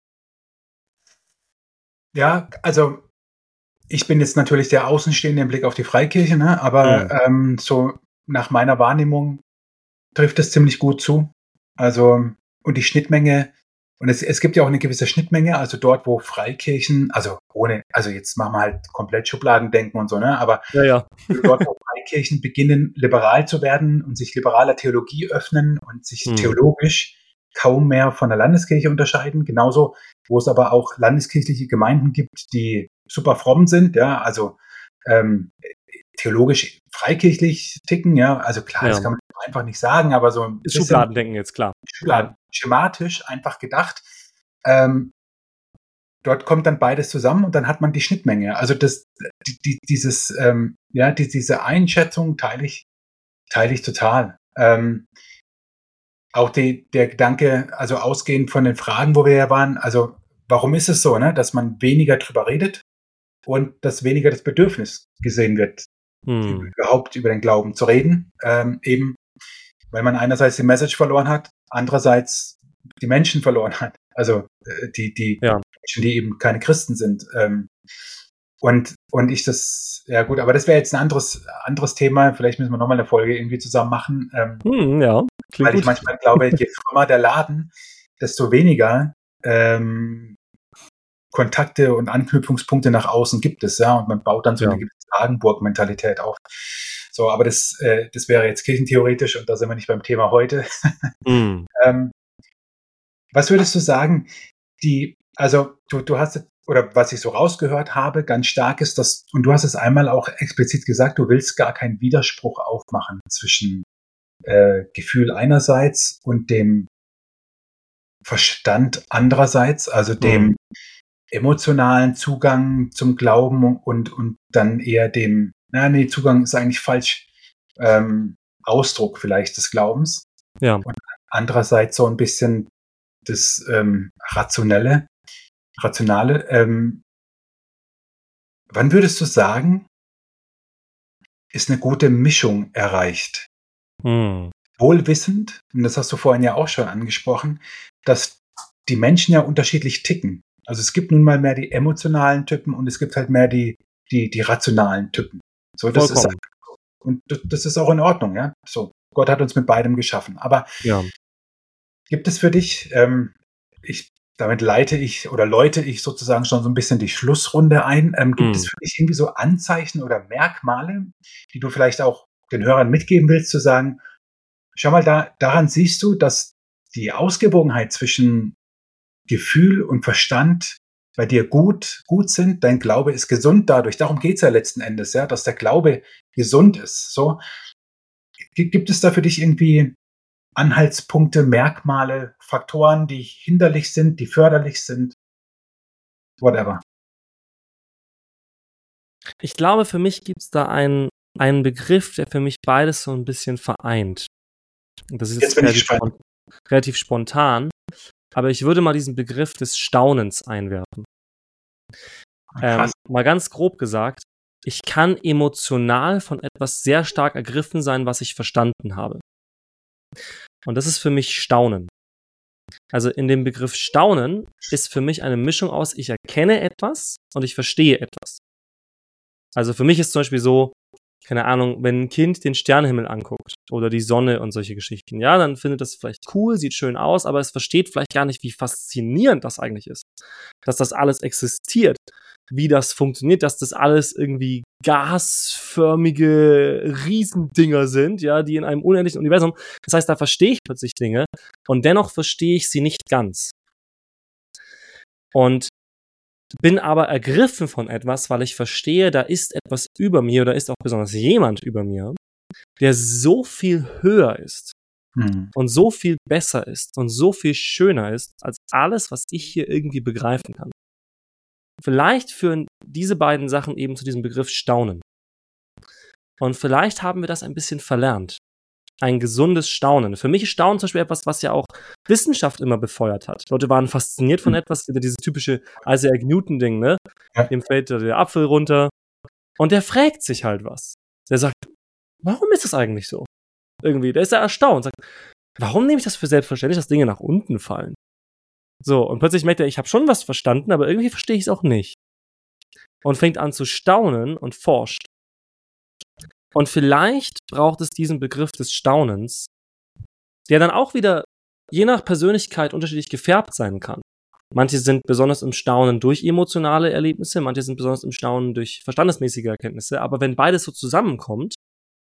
Ja, also ich bin jetzt natürlich der Außenstehende im Blick auf die Freikirche, ne? aber Mhm. ähm, so nach meiner Wahrnehmung trifft es ziemlich gut zu. Also, und die Schnittmenge, und es, es gibt ja auch eine gewisse Schnittmenge, also dort, wo Freikirchen, also ohne, also jetzt machen wir halt komplett Schubladendenken und so, ne? aber Ja, ja. dort, wo Freikirchen beginnen, liberal zu werden und sich liberaler Theologie öffnen und sich Hm. theologisch kaum mehr von der Landeskirche unterscheiden. Genauso, wo es aber auch landeskirchliche Gemeinden gibt, die super fromm sind, ja, also ähm, theologisch freikirchlich ticken, ja, also klar, das Ja. kann man einfach nicht sagen, aber so ein Ist bisschen Schubladendenken jetzt, klar. Schubladen, schematisch einfach gedacht. Ähm, dort kommt dann beides zusammen und dann hat man die Schnittmenge. Also das, die, die, dieses, ähm, ja, die, diese Einschätzung teile ich, teile ich total. Ähm, auch die, der Gedanke, also ausgehend von den Fragen, wo wir ja waren, also warum ist es so, ne, dass man weniger drüber redet und dass weniger das Bedürfnis gesehen wird, Hm. überhaupt über den Glauben zu reden, ähm, eben weil man einerseits die Message verloren hat, andererseits die Menschen verloren hat, also äh, die, die Ja. Menschen, die eben keine Christen sind. Ähm, und, und ich das, ja gut, aber das wäre jetzt ein anderes, anderes Thema, vielleicht müssen wir nochmal eine Folge irgendwie zusammen machen, ähm, Hm, ja, klingt weil ich gut. manchmal glaube, je früher der Laden, desto weniger ähm, Kontakte und Anknüpfungspunkte nach außen gibt es, ja, und man baut dann so Ja. eine gewisse Hagenburg-Mentalität auf. So, aber das, äh, das wäre jetzt kirchentheoretisch und da sind wir nicht beim Thema heute. Hm. ähm, was würdest du sagen, die, also du, du hast, oder was ich so rausgehört habe, ganz stark ist, dass, und du hast es einmal auch explizit gesagt, du willst gar keinen Widerspruch aufmachen zwischen äh, Gefühl einerseits und dem Verstand andererseits, also dem Hm. emotionalen Zugang zum Glauben und, und dann eher dem, na nee, Zugang ist eigentlich falsch, ähm, Ausdruck vielleicht des Glaubens. Ja. Und andererseits so ein bisschen das ähm, Rationelle, Rationale. Ähm, wann würdest du sagen, ist eine gute Mischung erreicht? Hm. Wohlwissend, und das hast du vorhin ja auch schon angesprochen, dass die Menschen ja unterschiedlich ticken. Also es gibt nun mal mehr die emotionalen Typen und es gibt halt mehr die, die, die rationalen Typen. So, das ist, Vollkommen. und das, das ist auch in Ordnung, ja. So, Gott hat uns mit beidem geschaffen. Aber Ja. gibt es für dich, ähm, ich, damit leite ich oder läute ich sozusagen schon so ein bisschen die Schlussrunde ein, ähm, gibt es Hm. für dich irgendwie so Anzeichen oder Merkmale, die du vielleicht auch den Hörern mitgeben willst, zu sagen, schau mal, da, daran siehst du, dass die Ausgewogenheit zwischen Gefühl und Verstand bei dir gut, gut sind. Dein Glaube ist gesund dadurch. Darum geht's ja letzten Endes, ja, dass der Glaube gesund ist. So, G- gibt es da für dich irgendwie Anhaltspunkte, Merkmale, Faktoren, die hinderlich sind, die förderlich sind? Whatever. Ich glaube, für mich gibt es da einen, einen Begriff, der für mich beides so ein bisschen vereint. Und das ist Jetzt bin ich relativ, gespannt. spon- relativ spontan. Aber ich würde mal diesen Begriff des Staunens einwerfen. Ähm, Krass. mal ganz grob gesagt, ich kann emotional von etwas sehr stark ergriffen sein, was ich verstanden habe. Und das ist für mich Staunen. Also in dem Begriff Staunen ist für mich eine Mischung aus, ich erkenne etwas und ich verstehe etwas. Also für mich ist zum Beispiel so, keine Ahnung, wenn ein Kind den Sternenhimmel anguckt oder die Sonne und solche Geschichten, ja, dann findet das vielleicht cool, sieht schön aus, aber es versteht vielleicht gar nicht, wie faszinierend das eigentlich ist. Dass das alles existiert, wie das funktioniert, dass das alles irgendwie gasförmige Riesendinger sind, ja, die in einem unendlichen Universum. Das heißt, da verstehe ich plötzlich Dinge und dennoch verstehe ich sie nicht ganz. Und bin aber ergriffen von etwas, weil ich verstehe, da ist etwas über mir oder ist auch besonders jemand über mir, der so viel höher ist Hm. und so viel besser ist und so viel schöner ist als alles, was ich hier irgendwie begreifen kann. Vielleicht führen diese beiden Sachen eben zu diesem Begriff Staunen. Und vielleicht haben wir das ein bisschen verlernt. Ein gesundes Staunen. Für mich ist Staunen zum Beispiel etwas, was ja auch Wissenschaft immer befeuert hat. Leute waren fasziniert von etwas, dieses typische Isaac Newton-Ding, ne? Ja. Dem fällt der Apfel runter und der fragt sich halt was. Der sagt, warum ist das eigentlich so? Irgendwie, der ist ja erstaunt, sagt, warum nehme ich das für selbstverständlich, dass Dinge nach unten fallen? So, und plötzlich merkt er, ich habe schon was verstanden, aber irgendwie verstehe ich es auch nicht. Und fängt an zu staunen und forscht. Und vielleicht braucht es diesen Begriff des Staunens, der dann auch wieder je nach Persönlichkeit unterschiedlich gefärbt sein kann. Manche sind besonders im Staunen durch emotionale Erlebnisse, manche sind besonders im Staunen durch verstandesmäßige Erkenntnisse. Aber wenn beides so zusammenkommt,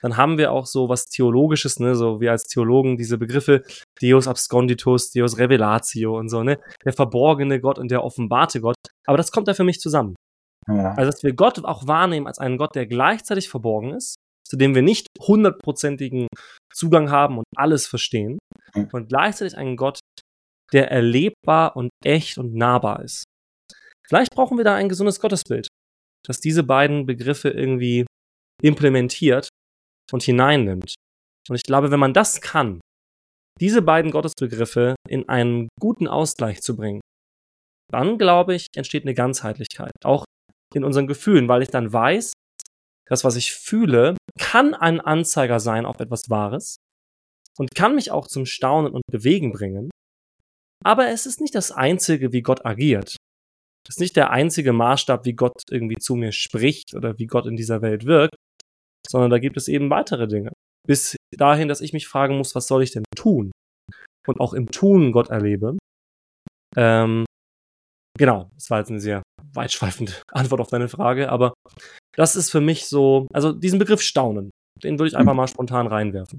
dann haben wir auch so was Theologisches, ne, so wir als Theologen diese Begriffe Deus absconditus, Deus revelatio und so, ne, der verborgene Gott und der offenbarte Gott. Aber das kommt da für mich zusammen. Ja. Also, dass wir Gott auch wahrnehmen als einen Gott, der gleichzeitig verborgen ist, zu dem wir nicht hundertprozentigen Zugang haben und alles verstehen, Mhm. und gleichzeitig einen Gott, der erlebbar und echt und nahbar ist. Vielleicht brauchen wir da ein gesundes Gottesbild, das diese beiden Begriffe irgendwie implementiert und hineinnimmt. Und ich glaube, wenn man das kann, diese beiden Gottesbegriffe in einen guten Ausgleich zu bringen, dann, glaube ich, entsteht eine Ganzheitlichkeit, auch in unseren Gefühlen, weil ich dann weiß, das, was ich fühle, kann ein Anzeiger sein auf etwas Wahres und kann mich auch zum Staunen und Bewegen bringen. Aber es ist nicht das Einzige, wie Gott agiert. Es ist nicht der einzige Maßstab, wie Gott irgendwie zu mir spricht oder wie Gott in dieser Welt wirkt, sondern da gibt es eben weitere Dinge. Bis dahin, dass ich mich fragen muss, was soll ich denn tun? Und auch im Tun Gott erlebe. Ähm, genau, das war jetzt eine sehr weitschweifende Antwort auf deine Frage, aber das ist für mich so, also diesen Begriff Staunen, den würde ich einfach mal spontan reinwerfen.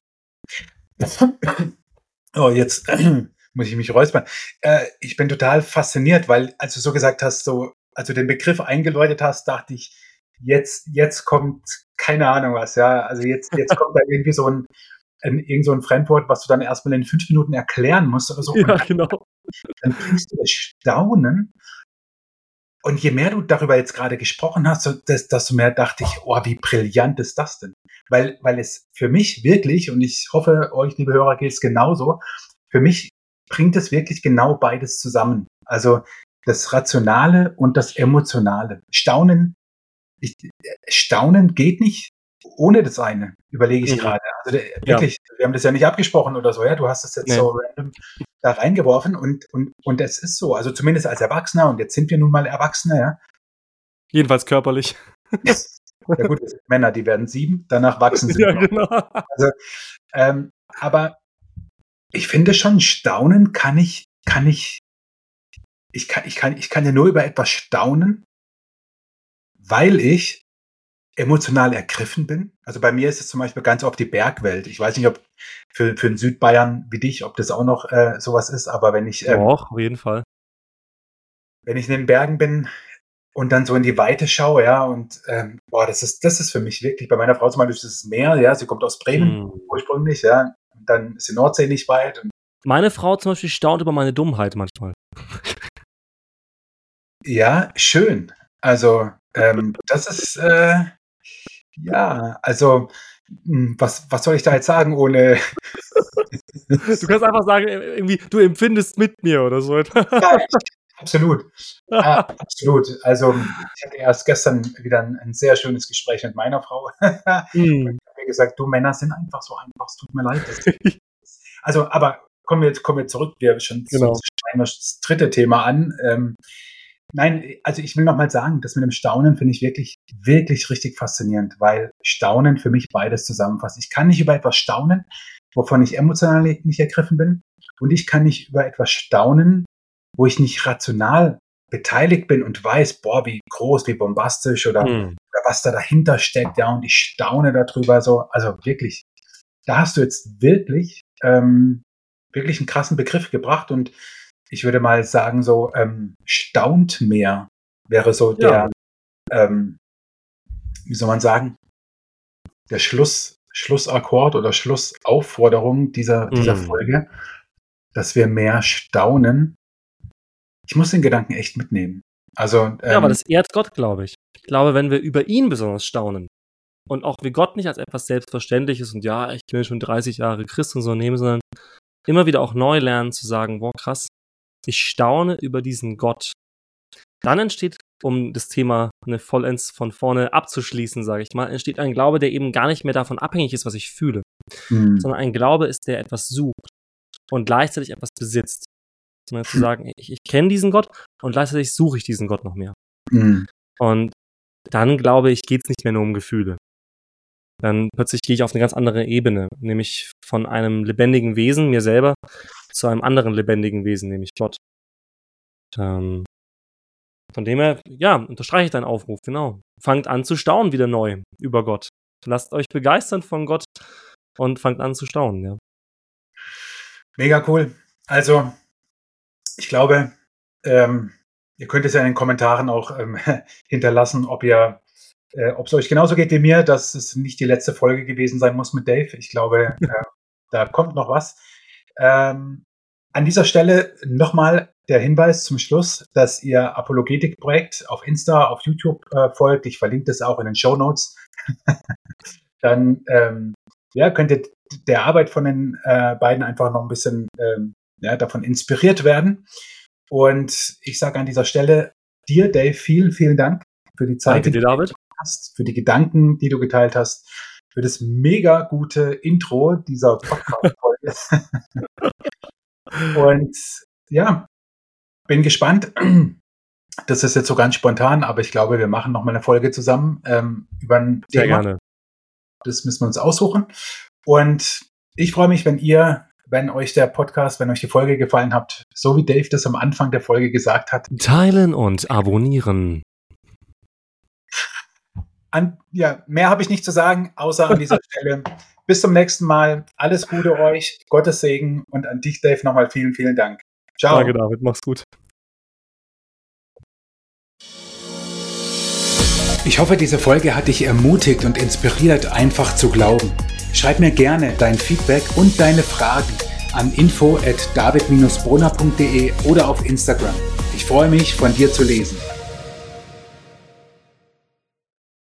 Oh, jetzt muss ich mich räuspern. Äh, ich bin total fasziniert, weil, als du so gesagt hast, so, als du den Begriff eingeläutet hast, dachte ich, jetzt, jetzt kommt keine Ahnung was, ja. Also jetzt, jetzt kommt da irgendwie so ein, ein, irgend so ein Fremdwort, was du dann erstmal in fünf Minuten erklären musst oder so. Ja, Und dann, genau. dann bringst du das Staunen. Und je mehr du darüber jetzt gerade gesprochen hast, so, dass, desto mehr dachte ich, oh, wie brillant ist das denn? Weil, weil es für mich wirklich, und ich hoffe, euch, liebe Hörer, geht es genauso, für mich bringt es wirklich genau beides zusammen. Also das Rationale und das Emotionale. Staunen, ich, Staunen geht nicht ohne das eine, überlege ich Mhm. gerade. Also der, Ja. wirklich, wir haben das ja nicht abgesprochen oder so, ja, du hast das jetzt Nee. so random da reingeworfen und, und, und es ist so, also zumindest als Erwachsener, und jetzt sind wir nun mal Erwachsene, ja. Jedenfalls körperlich. Ja gut, wir sind Männer, die werden sieben, danach wachsen sie. Ja, noch. genau. Also, ähm, aber ich finde schon, Staunen kann ich, kann ich, ich kann, ich kann, ich kann ja nur über etwas staunen, weil ich emotional ergriffen bin. Also bei mir ist es zum Beispiel ganz oft die Bergwelt. Ich weiß nicht, ob für, für einen Südbayern wie dich, ob das auch noch äh, sowas ist, aber wenn ich, ähm, Doch, auf jeden Fall. wenn ich in den Bergen bin und dann so in die Weite schaue, ja, und ähm, boah, das ist, das ist für mich wirklich, bei meiner Frau zum Beispiel ist es Meer, ja, sie kommt aus Bremen Mhm. ursprünglich, ja, und dann ist die Nordsee nicht weit. Und Meine Frau zum Beispiel staunt über meine Dummheit manchmal. ja, schön. Also, ähm, das ist, äh, ja, also, mh, was, was soll ich da jetzt sagen, ohne. Du kannst einfach sagen, äh, irgendwie, du empfindest mit mir oder so. Ja, absolut. Ah, absolut. Also, ich hatte erst gestern wieder ein, ein sehr schönes Gespräch mit meiner Frau. Und Mhm. ich habe ihr gesagt, du Männer sind einfach so einfach, es tut mir leid. Das, also, aber kommen wir, kommen wir zurück, wir schon Genau. so, das dritte Thema an. Ähm, nein, also ich will nochmal sagen, das mit dem Staunen finde ich wirklich, wirklich richtig faszinierend, weil Staunen für mich beides zusammenfasst. Ich kann nicht über etwas staunen, wovon ich emotional nicht ergriffen bin, und ich kann nicht über etwas staunen, wo ich nicht rational beteiligt bin und weiß, boah, wie groß, wie bombastisch oder, Mhm. oder was da dahinter steckt, ja, und ich staune darüber so. Also wirklich, da hast du jetzt wirklich, ähm, wirklich einen krassen Begriff gebracht, und ich würde mal sagen, so ähm, staunt mehr wäre so Ja. der, ähm, wie soll man sagen, der Schluss, Schlussakkord oder Schlussaufforderung dieser, dieser Mhm. Folge, dass wir mehr staunen. Ich muss den Gedanken echt mitnehmen. Also, Ja, aber ähm, das ehrt Gott, glaube ich. Ich glaube, wenn wir über ihn besonders staunen und auch wie Gott nicht als etwas Selbstverständliches und ja, ich bin schon dreißig Jahre Christ und so nehmen, sondern immer wieder auch neu lernen zu sagen, boah, krass, ich staune über diesen Gott. Dann entsteht, um das Thema ne, vollends von vorne abzuschließen, sage ich mal, entsteht ein Glaube, der eben gar nicht mehr davon abhängig ist, was ich fühle, mh, sondern ein Glaube ist, der etwas sucht und gleichzeitig etwas besitzt. Sondern zu sagen, ich, ich kenne diesen Gott und gleichzeitig suche ich diesen Gott noch mehr. mh, Und dann, glaube ich, geht es nicht mehr nur um Gefühle. Dann plötzlich gehe ich auf eine ganz andere Ebene, nämlich von einem lebendigen Wesen, mir selber, zu einem anderen lebendigen Wesen, nämlich Gott. Ähm, von dem her, ja, unterstreiche ich deinen Aufruf, genau. Fangt an zu staunen wieder neu über Gott. lasst euch begeistern von Gott und fangt an zu staunen. Ja. Mega cool. Also, ich glaube, ähm, ihr könnt es ja in den Kommentaren auch ähm, hinterlassen, ob ihr, äh, ob es euch genauso geht wie mir, dass es nicht die letzte Folge gewesen sein muss mit Dave. Ich glaube, äh, da kommt noch was. Ähm, an dieser Stelle nochmal der Hinweis zum Schluss, dass ihr Apologetik-Projekt auf Insta, auf YouTube äh, folgt. Ich verlinke das auch in den Shownotes. Dann ähm, ja, könnt ihr der Arbeit von den äh, beiden einfach noch ein bisschen ähm, ja, davon inspiriert werden. Und ich sage an dieser Stelle dir, Dave, vielen, vielen Dank für die Zeit, Danke dir, die du David. hast, für die Gedanken, die du geteilt hast, für das mega gute Intro dieser Podcast-Folge. Und ja, bin gespannt. Das ist jetzt so ganz spontan, aber ich glaube, wir machen noch mal eine Folge zusammen ähm, über ein Sehr Thema. gerne. Das müssen wir uns aussuchen. Und ich freue mich, wenn ihr, wenn euch der Podcast, wenn euch die Folge gefallen hat, so wie Dave das am Anfang der Folge gesagt hat. Teilen und abonnieren. An, ja, mehr habe ich nicht zu sagen, außer an dieser Stelle. Bis zum nächsten Mal. Alles Gute euch, Gottes Segen und an dich, Dave, nochmal vielen, vielen Dank. Ciao. Danke, David. Mach's gut. Ich hoffe, diese Folge hat dich ermutigt und inspiriert, einfach zu glauben. Schreib mir gerne dein Feedback und deine Fragen an info at david dash brunner punkt de oder auf Instagram. Ich freue mich, von dir zu lesen.